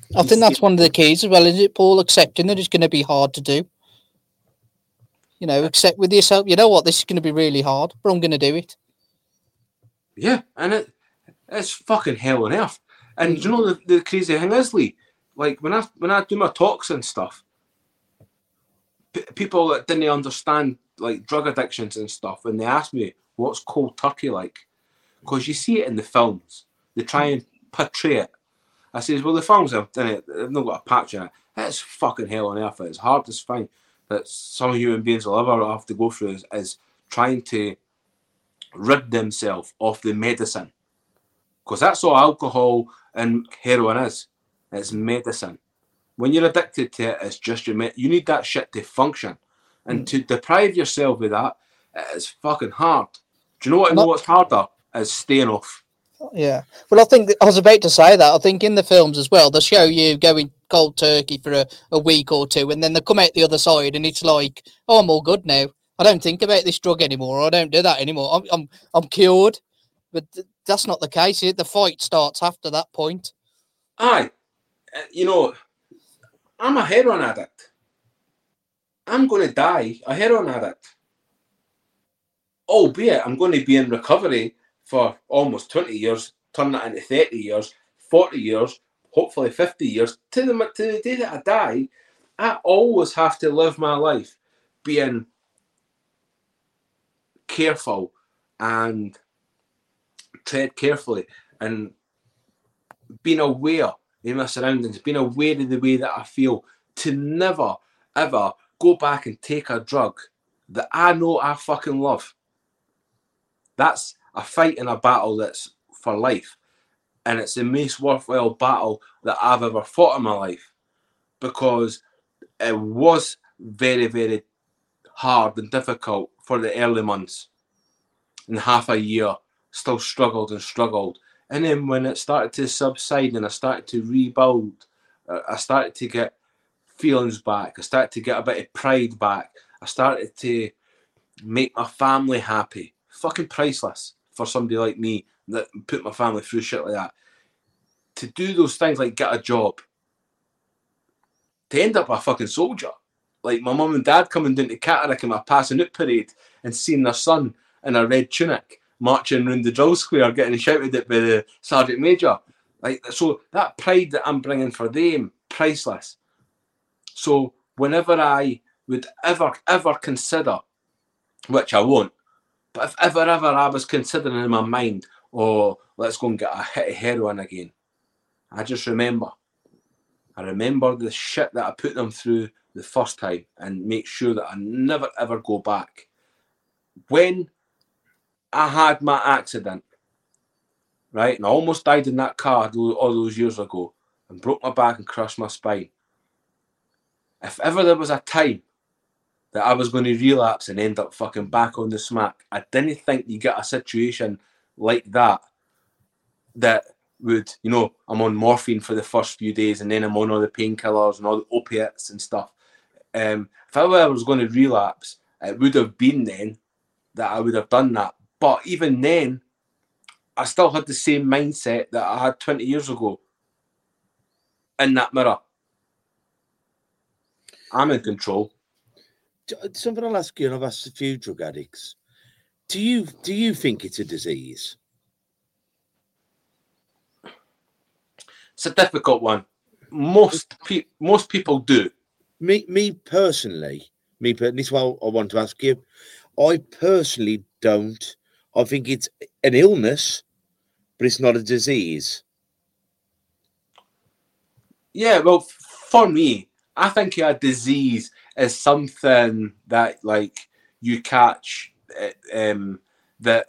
Speaker 5: I think that's one of the keys as well, is it, Paul? Accepting that it's going to be hard to do. You know, accept with yourself, you know what, this is going to be really hard, but I'm going to do it.
Speaker 4: Yeah, and it's fucking hell on earth. And you know the crazy thing is, Lee, like when I do my talks and stuff, people that didn't understand like drug addictions and stuff, and they ask me what's cold turkey like, because you see it in the films, they try and portray it. I says, well, the films have done it, they've not got a patch in it. It's fucking hell on earth. It's the hardest thing that some human beings will ever have to go through is trying to rid themselves of the medicine, because that's all alcohol and heroin is. It's medicine. When you're addicted to it, it's just you need that shit to function, and to deprive yourself of that, it's fucking hard. Do you know what? I know what's harder is staying off.
Speaker 5: Yeah. Well, I think I was about to say that. I think in the films as well, they show you going cold turkey for a week or two, and then they come out the other side, and it's like, oh, I'm all good now. I don't think about this drug anymore. I don't do that anymore. I'm cured. But that's not the case. The fight starts after that point.
Speaker 4: Aye. You know, I'm a heroin addict. I'm going to die a heroin addict. Albeit I'm going to be in recovery for almost 20 years, turn that into 30 years, 40 years, hopefully 50 years. To the day that I die, I always have to live my life being careful and tread carefully and being aware of my surroundings, being aware of the way that I feel, to never, ever go back and take a drug that I know I fucking love. That's a fight and a battle that's for life. And it's the most worthwhile battle that I've ever fought in my life, because it was very, very hard and difficult for the early months. In half a year, still struggled. And then when it started to subside and I started to rebuild, I started to get feelings back. I started to get a bit of pride back. I started to make my family happy. Fucking priceless for somebody like me that put my family through shit like that. To do those things like get a job, to end up a fucking soldier. Like my mum and dad coming down to Catterick in my passing out parade and seeing their son in a red tunic marching around the drill square getting shouted at by the sergeant major. Like, so that pride that I'm bringing for them, priceless. So whenever I would ever consider, which I won't, but if ever I was considering in my mind, oh, let's go and get a hit of heroin again, I remember the shit that I put them through the first time and make sure that I never ever go back. When I had my accident, right, and I almost died in that car all those years ago and broke my back and crushed my spine. If ever there was a time that I was going to relapse and end up fucking back on the smack, I didn't think you get a situation like that would, you know, I'm on morphine for the first few days and then I'm on all the painkillers and all the opiates and stuff. If ever I was going to relapse, it would have been then that I would have done that. But even then, I still had the same mindset that I had 20 years ago in that mirror. I'm in control.
Speaker 3: Something I'll ask you, and I've asked a few drug addicts. Do you think it's a disease?
Speaker 4: It's a difficult one. Most people do.
Speaker 3: Me personally, this is what I want to ask you. I personally don't. I think it's an illness, but it's not a disease.
Speaker 4: Yeah, well, for me, I think a disease is something that, like, you catch that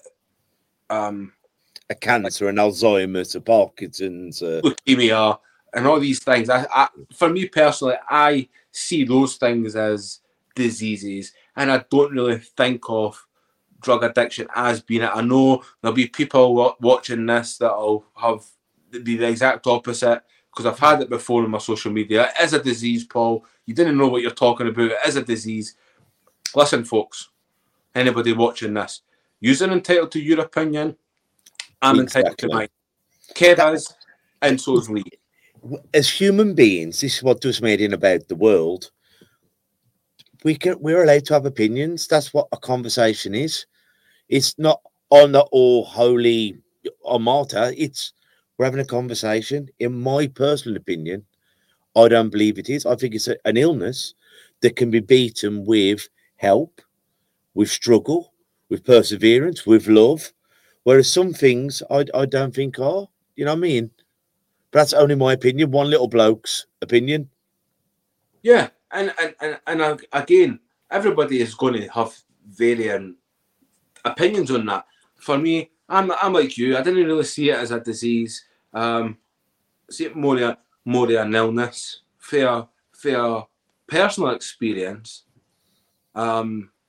Speaker 3: a cancer, an Alzheimer's, a Parkinson's,
Speaker 4: leukemia, and all these things. I for me personally, I see those things as diseases, and I don't really think of drug addiction as being it. I know there'll be people watching this that'll be the exact opposite, because I've had it before on my social media. It is a disease, Paul. You didn't know what you're talking about. It is a disease. Listen, folks, anybody watching this, you're entitled to your opinion. I'm entitled to mine. Kev is, and so is Lee.
Speaker 3: as human beings, this is what does made in about the world. We're allowed to have opinions. That's what a conversation is. It's not on the all holy or martyr. It's we're having a conversation. In my personal opinion, I don't believe it is. I think it's an illness that can be beaten with help, with struggle, with perseverance, with love. Whereas some things I don't think are. You know what I mean? But that's only my opinion. One little bloke's opinion.
Speaker 4: Yeah, and again, everybody is going to have varying opinions on that. For me, I'm like you. I didn't really see it as a disease. See it more an illness. Fair personal experience. I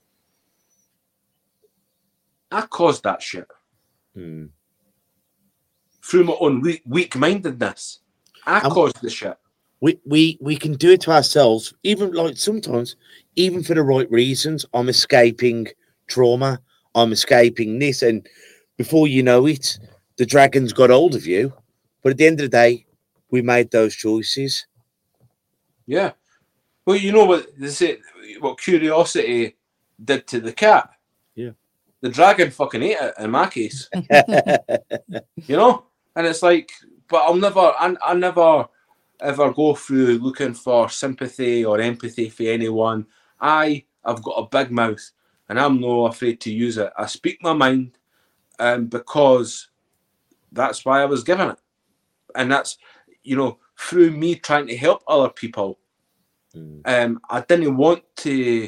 Speaker 4: caused that shit through my own weak-mindedness. I caused the shit.
Speaker 3: We can do it to ourselves, even like sometimes, even for the right reasons. I'm escaping trauma. I'm escaping this, and before you know it, the dragon's got hold of you. But at the end of the day, we made those choices.
Speaker 4: Yeah. Well, you know what they say, what curiosity did to the cat.
Speaker 3: Yeah.
Speaker 4: The dragon fucking ate it in my case. You know? And it's like, but I never ever go through looking for sympathy or empathy for anyone. I've got a big mouth and I'm not afraid to use it. I speak my mind because that's why I was given it. And that's, you know, through me trying to help other people. I didn't want to,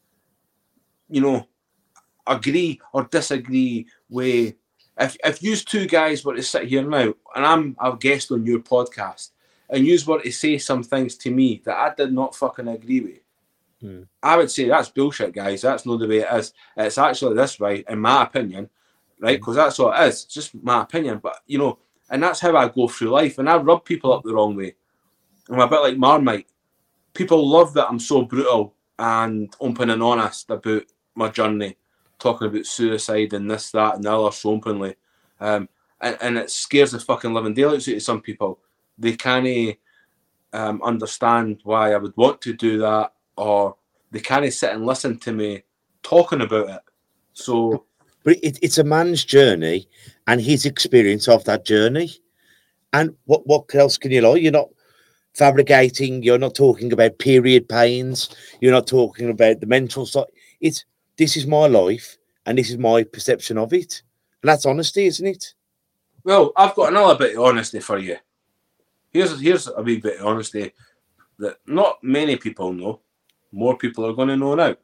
Speaker 4: you know, agree or disagree with, if you two guys were to sit here now and I'm a guest on your podcast and you were to say some things to me that I did not fucking agree with, I would say that's bullshit, guys. That's not the way it is. It's actually this way, in my opinion, right? Because that's what it is. It's just my opinion. But, you know, and that's how I go through life. And I rub people up the wrong way. I'm a bit like Marmite. People love that I'm so brutal and open and honest about my journey, talking about suicide and this, that, and the other so openly. And it scares the fucking living daylights out of some people. They can't understand why I would want to do that, or they can't sit and listen to me talking about it. So,
Speaker 3: but it's a man's journey and his experience of that journey. And what else can you lie? You're not fabricating. You're not talking about period pains. You're not talking about the mental side. This is my life and this is my perception of it. And that's honesty, isn't it?
Speaker 4: Well, I've got another bit of honesty for you. Here's a wee bit of honesty that not many people know. More people are going to know now.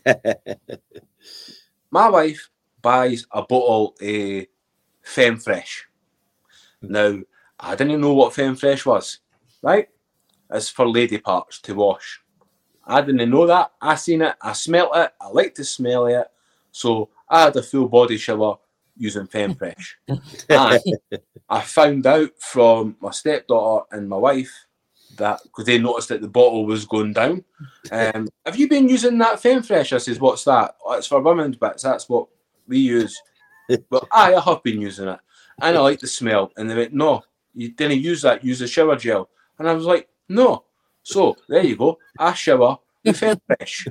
Speaker 4: My wife buys a bottle of Femme Fresh. Now, I didn't know what Femme Fresh was, right? It's for lady parts to wash. I didn't know that. I seen it. I smelt it. I like to smell it. So I had a full body shower using Femme Fresh. And I found out from my stepdaughter and my wife that, because they noticed that the bottle was going down. Have you been using that Femme Fresh? I says, what's that? Oh, it's for women's bits. That's what we use. But I have been using it. And I like the smell. And they went, no, you didn't use that. Use the shower gel. And I was like, no. So there you go. I shower with Femme Fresh.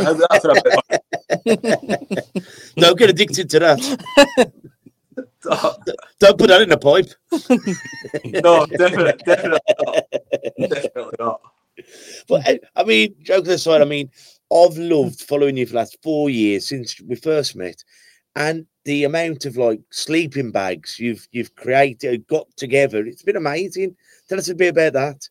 Speaker 3: Don't get addicted to that. Don't put that in a pipe.
Speaker 4: No, definitely not. Definitely not.
Speaker 3: But I mean, joking aside, I mean, I've loved following you for the last 4 years since we first met, and the amount of like sleeping bags you've created, got together, it's been amazing. Tell us a bit about that.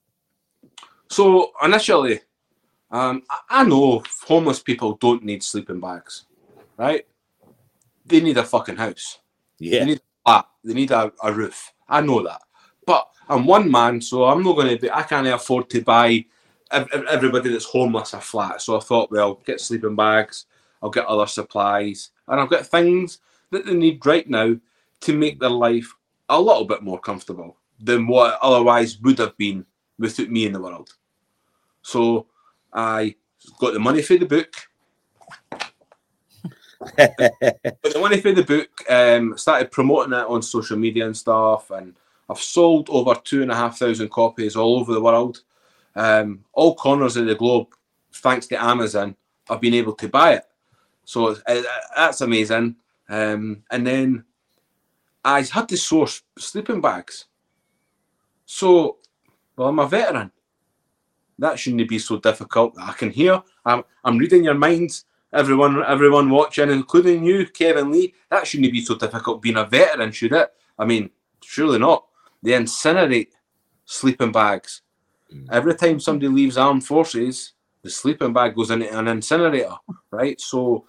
Speaker 4: So initially, I know homeless people don't need sleeping bags, right? They need a fucking house.
Speaker 3: Yeah.
Speaker 4: They need a flat. They need a roof. I know that. But I'm one man, so I'm not going to I can't afford to buy everybody that's homeless a flat. So I thought, well, get sleeping bags. I'll get other supplies. And I'll get things that they need right now to make their life a little bit more comfortable than what it otherwise would have been without me in the world. So I got the money for the book. But the money for the book, started promoting it on social media and stuff, and I've sold over 2,500 copies all over the world. All corners of the globe, thanks to Amazon, I've been able to buy it. So that's amazing. And then I had to source sleeping bags. So, well, I'm a veteran. That shouldn't be so difficult. I can hear. I'm reading your minds. Everyone watching, including you, Kevin Lee. That shouldn't be so difficult being a veteran, should it? I mean, surely not. They incinerate sleeping bags. Every time somebody leaves armed forces, the sleeping bag goes into an incinerator, right? So,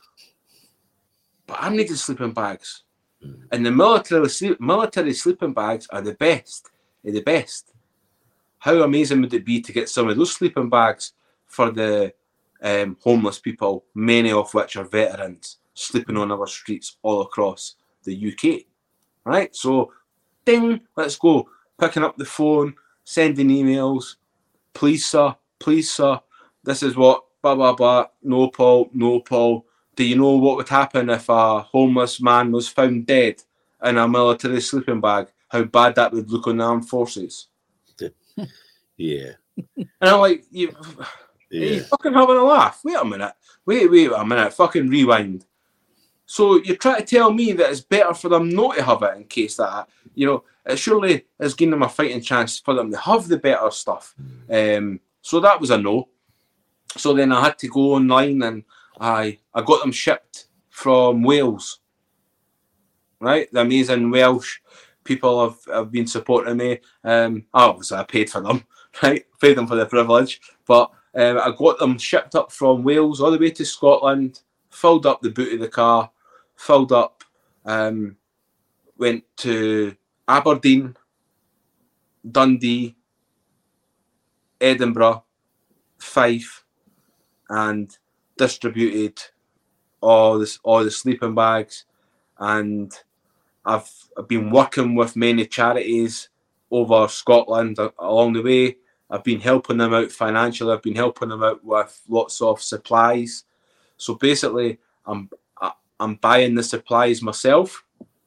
Speaker 4: but I needed sleeping bags. And the military sleeping bags are the best. They're the best. How amazing would it be to get some of those sleeping bags for the homeless people, many of which are veterans, sleeping on our streets all across the UK, right? So, ding, let's go. Picking up the phone, sending emails. Please, sir, this is what, blah, blah, blah. No, Paul. Do you know what would happen if a homeless man was found dead in a military sleeping bag? How bad that would look on the armed forces?
Speaker 3: Yeah.
Speaker 4: And I'm like, you fucking having a laugh. Wait a minute. Fucking rewind. So you try to tell me that it's better for them not to have it in case that, it surely is giving them a fighting chance for them to have the better stuff. So that was a no. So then I had to go online and I got them shipped from Wales. Right? The amazing Welsh people have been supporting me. Obviously I paid for them, right? Paid them for the privilege. But I got them shipped up from Wales all the way to Scotland, filled up the boot of the car, filled up, went to Aberdeen, Dundee, Edinburgh, Fife, and distributed all the sleeping bags. And I've been working with many charities over Scotland along the way. I've been helping them out financially. I've been helping them out with lots of supplies. So basically, I'm buying the supplies myself,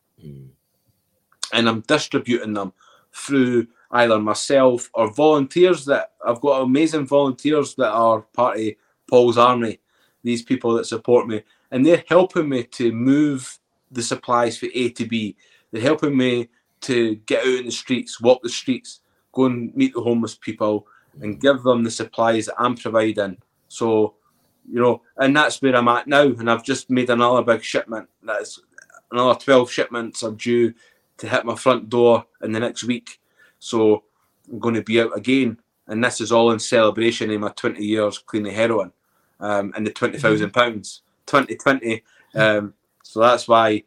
Speaker 4: and I'm distributing them through either myself or volunteers. That I've got amazing volunteers that are part of Paul's Army. These people that support me, and they're helping me to move the supplies from A to B. They're helping me to get out in the streets, walk the streets, go and meet the homeless people, and give them the supplies that I'm providing. So, and that's where I'm at now. And I've just made another big shipment. That's another 12 shipments are due to hit my front door in the next week. So I'm going to be out again. And this is all in celebration of my 20 years clean of heroin and the £20,000, 2020. So that's why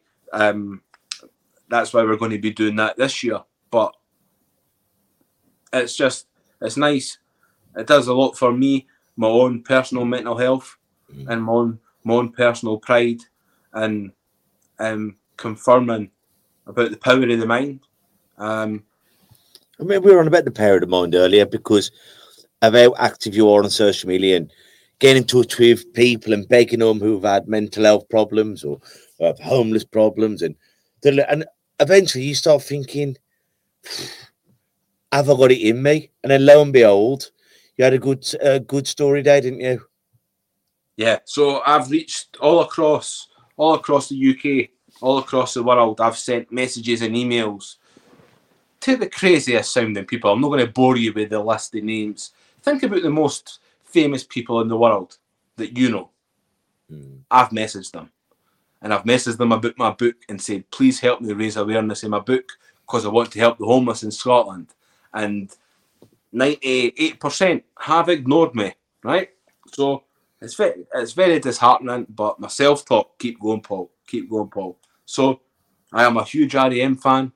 Speaker 4: we're going to be doing that this year. But it's nice. It does a lot for me, my own personal mental health and my own personal pride, and confirming about the power of the mind.
Speaker 3: We were on about the power of the mind earlier because of how active you are on social media and getting in touch with people and begging them who've had mental health problems or have homeless problems. And eventually you start thinking, have I got it in me? And then lo and behold, you had a good story day, didn't you?
Speaker 4: Yeah. So I've reached all across the UK, all across the world. I've sent messages and emails to the craziest sounding people. I'm not going to bore you with the list of names. Think about the most famous people in the world that you know. I've messaged them. And I've messaged them about my book and said, please help me raise awareness in my book because I want to help the homeless in Scotland. And 98% have ignored me, right? So it's very disheartening, but my self-talk, keep going, Paul. Keep going, Paul. So I am a huge R.E.M. fan.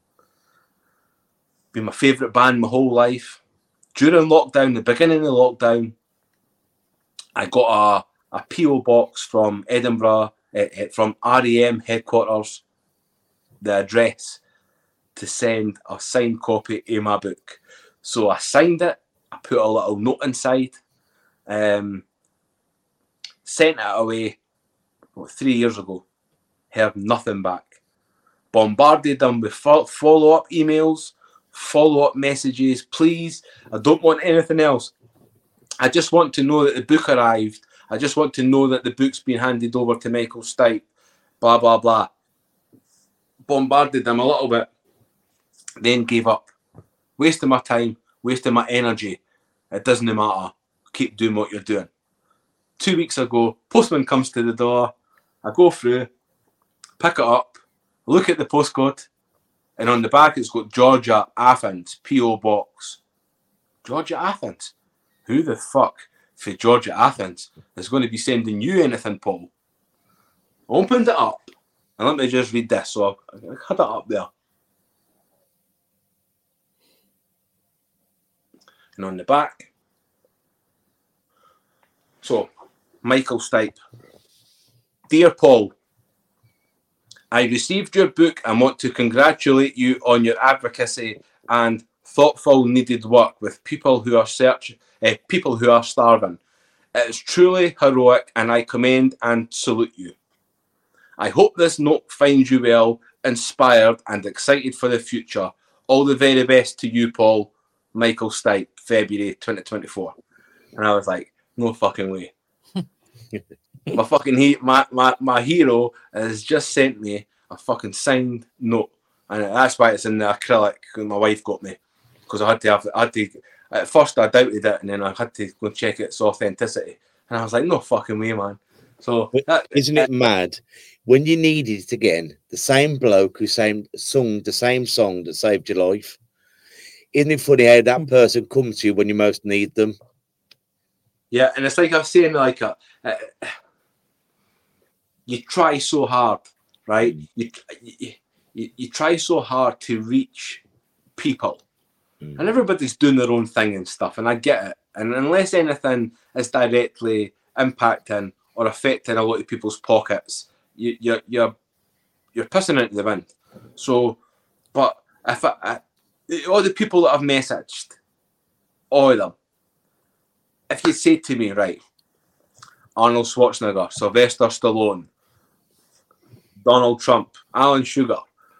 Speaker 4: Been my favourite band my whole life. During lockdown, the beginning of the lockdown, I got a P.O. box from Edinburgh, from R.E.M. headquarters, the address, to send a signed copy of my book. So I signed it, I put a little note inside, sent it away 3 years ago, heard nothing back. Bombarded them with follow-up emails, follow-up messages, please. I don't want anything else. I just want to know that the book arrived. I just want to know that the book's been handed over to Michael Stipe. Blah, blah, blah. Bombarded them a little bit. Then gave up. Wasting my time, wasting my energy. It doesn't matter. Keep doing what you're doing. 2 weeks ago, postman comes to the door. I go through, pick it up, look at the postcode, and on the back it's got Georgia, Athens, P.O. Box. Georgia, Athens? Who the fuck for Georgia, Athens is going to be sending you anything, Paul? Opened it up, and let me just read this. So I had it up there. And on the back, so Michael Stipe. Dear Paul, I received your book and want to congratulate you on your advocacy and thoughtful, needed work with people who are starving. It is truly heroic, and I commend and salute you. I hope this note finds you well, inspired, and excited for the future. All the very best to you, Paul. Michael Stipe, February 2024. And I was like, no fucking way. My fucking my hero has just sent me a fucking signed note, and that's why it's in the acrylic. My wife got me because I had to. At first, I doubted it, and then I had to go check its authenticity, and I was like, no fucking way, man. So
Speaker 3: isn't it mad when you needed it again? The same bloke who sung the same song that saved your life. Isn't it funny how that person comes to you when you most need them?
Speaker 4: Yeah, and it's like I'm saying, like you try so hard, right? You try so hard to reach people, and everybody's doing their own thing and stuff, and I get it. And unless anything is directly impacting or affecting a lot of people's pockets, you're pissing into the wind. So, but if all the people that I've messaged, all of them, if you say to me, right, Arnold Schwarzenegger, Sylvester Stallone, Donald Trump, Alan Sugar,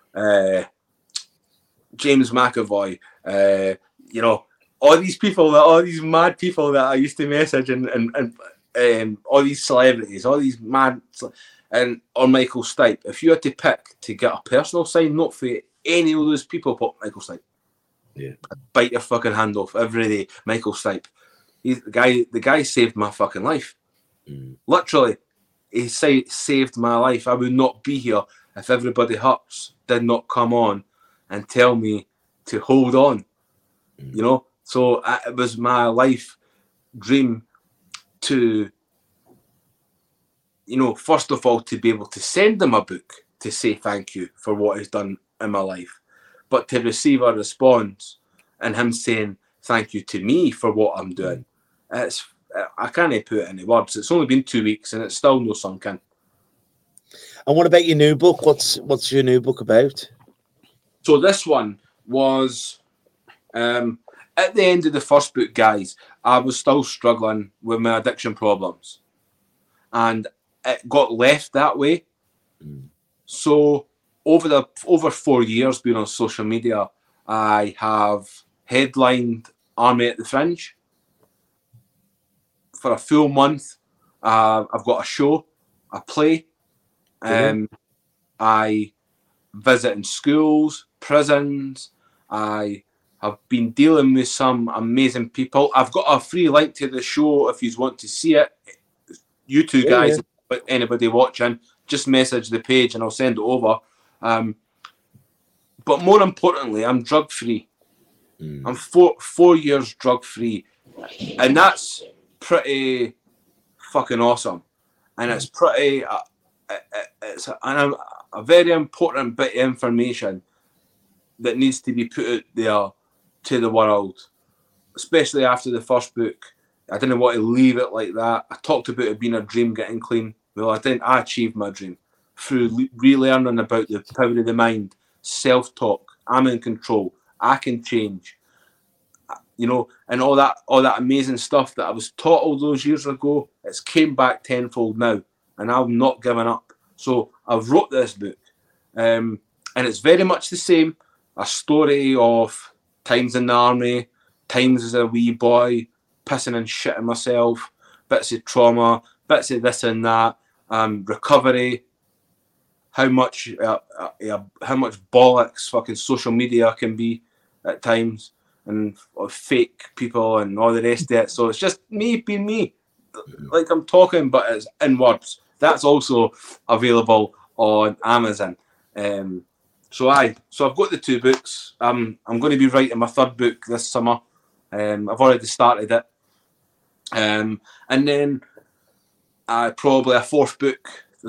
Speaker 4: James McAvoy, all these people, all these mad people that I used to message, and all these celebrities, all these mad, or Michael Stipe. If you had to pick to get a personal signed note for any of those people, put Michael Stipe.
Speaker 3: Yeah,
Speaker 4: I'd bite your fucking hand off every day. Michael Stipe. He's the guy saved my fucking life. Literally, he saved my life. I would not be here if Everybody Hurts did not come on and tell me to hold on. You know, so it was my life dream to, first of all, to be able to send him a book to say thank you for what he's done in my life, but to receive a response and him saying thank you to me for what I'm doing. I can't put it into words. It's only been 2 weeks and it's still no sunk in.
Speaker 3: And what about your new book? What's your new book about?
Speaker 4: So this one was at the end of the first book, guys, I was still struggling with my addiction problems, and it got left that way. So over 4 years being on social media, I have headlined Army at the Fringe for a full month. I've got a show, a play. I visit in schools, prisons. I have been dealing with some amazing people. I've got a free link to the show if you want to see it. You two guys, anybody watching, just message the page and I'll send it over. But more importantly, I'm drug free. I'm 4 years drug free, and that's pretty fucking awesome. And it's pretty. It's a very important bit of information that needs to be put out there to the world, especially after the first book. I didn't want to leave it like that. I talked about it being a dream getting clean. Well, I achieved my dream through relearning about the power of the mind, self-talk. I'm in control. I can change. And all that amazing stuff that I was taught all those years ago, it's came back tenfold now, and I'm not giving up. So I've wrote this book, and it's very much the same, a story of times in the army, times as a wee boy, pissing and shitting myself, bits of trauma, bits of this and that, recovery, how much bollocks fucking social media can be at times, and fake people and all the rest of it. So it's just me being me, like I'm talking, but it's in words. That's also available on Amazon. So I've got the 2 books. I'm going to be writing my 3rd book this summer. I've already started it. And then probably a 4th book.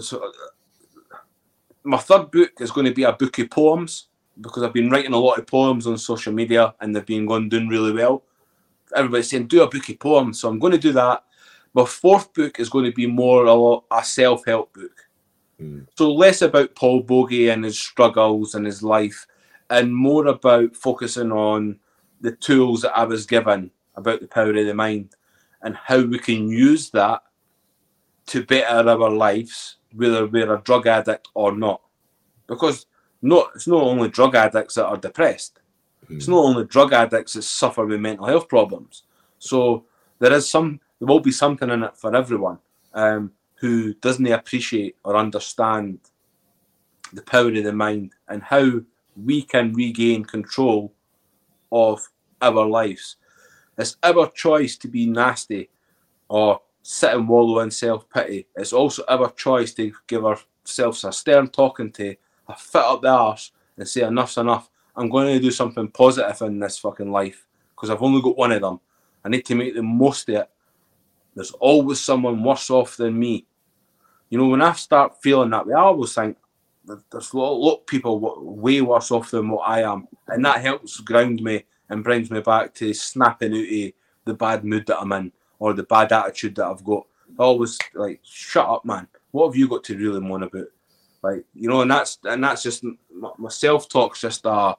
Speaker 4: My 3rd book is going to be a book of poems, because I've been writing a lot of poems on social media and they've been doing really well. Everybody's saying, do a book of poems. So I'm going to do that. My 4th book is going to be more a self-help book. So less about Paul Bogey and his struggles and his life, and more about focusing on the tools that I was given about the power of the mind and how we can use that to better our lives, whether we're a drug addict or not. Because it's not only drug addicts that are depressed. It's not only drug addicts that suffer with mental health problems. So there will be something in it for everyone who doesn't appreciate or understand the power of the mind and how we can regain control of our lives. It's our choice to be nasty or sit and wallow in self-pity. It's also our choice to give ourselves a stern talking to, a fit up the arse and say enough's enough. I'm going to do something positive in this fucking life because I've only got one of them. I need to make the most of it. There's always someone worse off than me. You know, when I start feeling that way, I always think there's a lot of people way worse off than what I am. And that helps ground me and brings me back to snapping out of the bad mood that I'm in or the bad attitude that I've got. I always like, shut up, man. What have you got to really moan about? Like, you know, and that's just my self-talk's just a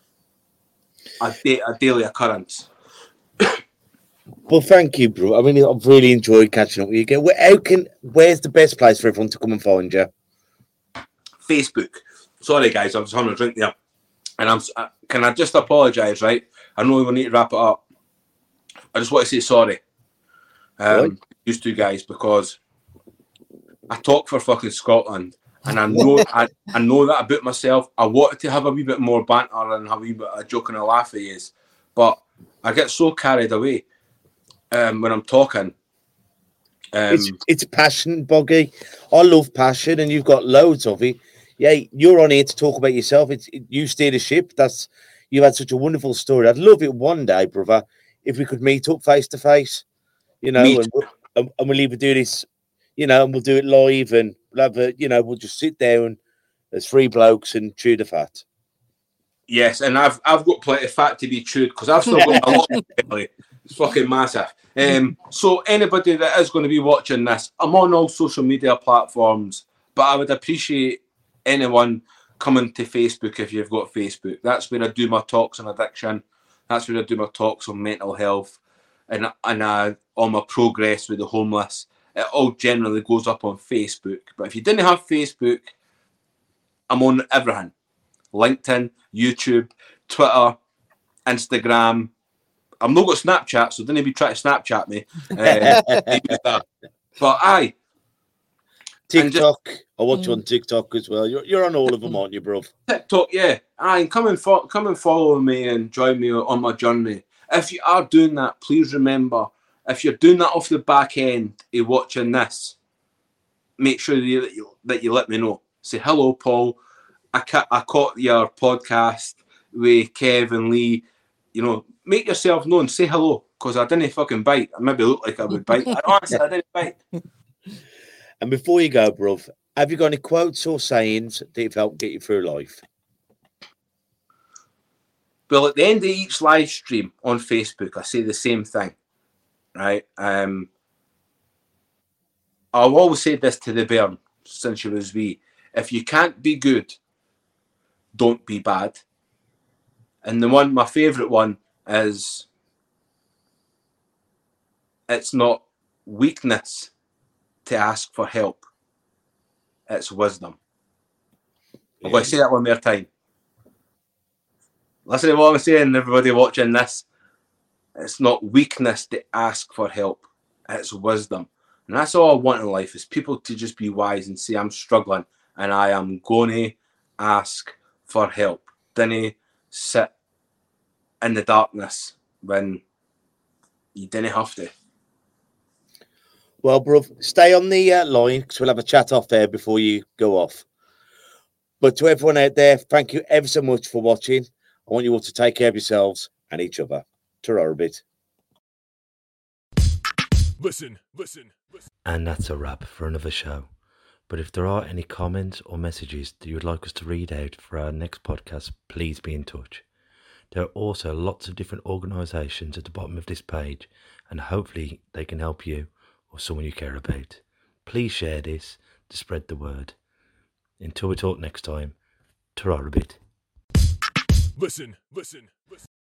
Speaker 4: daily occurrence.
Speaker 3: Well, thank you, bro. I mean, I've really enjoyed catching up with you again. Where's the best place for everyone to come and find you?
Speaker 4: Facebook. Sorry, guys, I was having a drink there. And can I just apologise, right? I know we need to wrap it up. I just want to say sorry. You two guys, because I talk for fucking Scotland. And I know I know that about myself. I wanted to have a wee bit more banter and have a wee bit of a joke and a laugh with you. But I get so carried away when I'm talking.
Speaker 3: It's passion, Boggy. I love passion, and you've got loads of it. Yeah, you're on here to talk about yourself. You steer the ship. You've had such a wonderful story. I'd love it one day, brother, if we could meet up face to face. You know, and we'll either do this, you know, and we'll do it live, and we'll have we'll just sit down as 3 blokes and chew the fat.
Speaker 4: Yes, and I've got plenty of fat to be chewed because I've still got a lot of belly. It's fucking massive. So anybody that is going to be watching this, I'm on all social media platforms, but I would appreciate anyone coming to Facebook if you've got Facebook. That's where I do my talks on addiction. That's where I do my talks on mental health and on my progress with the homeless. It all generally goes up on Facebook. But if you didn't have Facebook, I'm on everything. LinkedIn, YouTube, Twitter, Instagram. I'm not got Snapchat, so don't be trying to Snapchat me. But aye.
Speaker 3: TikTok. I watch you on TikTok as well. You're on all of them, aren't you, bro?
Speaker 4: TikTok, yeah. Aye, and come and follow me and join me on my journey. If you are doing that, please remember, if you're doing that off the back end of watching this, make sure that you let me know. Say, hello, Paul. I caught your podcast with Kev and Lee. You know, make yourself known. Say hello, because I didn't fucking bite. I maybe look like I would bite. Honestly, I didn't bite.
Speaker 3: And before you go, bruv, have you got any quotes or sayings that have helped get you through life?
Speaker 4: Well, at the end of each live stream on Facebook, I say the same thing, right? I've always said this to the bairn since she was wee. If you can't be good, don't be bad. And my favourite one is, it's not weakness to ask for help. It's wisdom. I'm going to say that one more time. Listen to what I'm saying, everybody watching this. It's not weakness to ask for help. It's wisdom. And that's all I want in life, is people to just be wise and say, I'm struggling and I am going to ask for help. Didn't sit in the darkness when you didn't have to.
Speaker 3: Well, bruv, stay on the line because we'll have a chat off there before you go off. But to everyone out there, thank you ever so much for watching. I want you all to take care of yourselves and each other. Ta-ra a bit.
Speaker 2: Listen.
Speaker 1: And that's a wrap for another show. But if there are any comments or messages that you would like us to read out for our next podcast, please be in touch. There are also lots of different organisations at the bottom of this page, and hopefully they can help you or someone you care about. Please share this to spread the word. Until we talk next time, ta-ra a bit.
Speaker 2: Listen.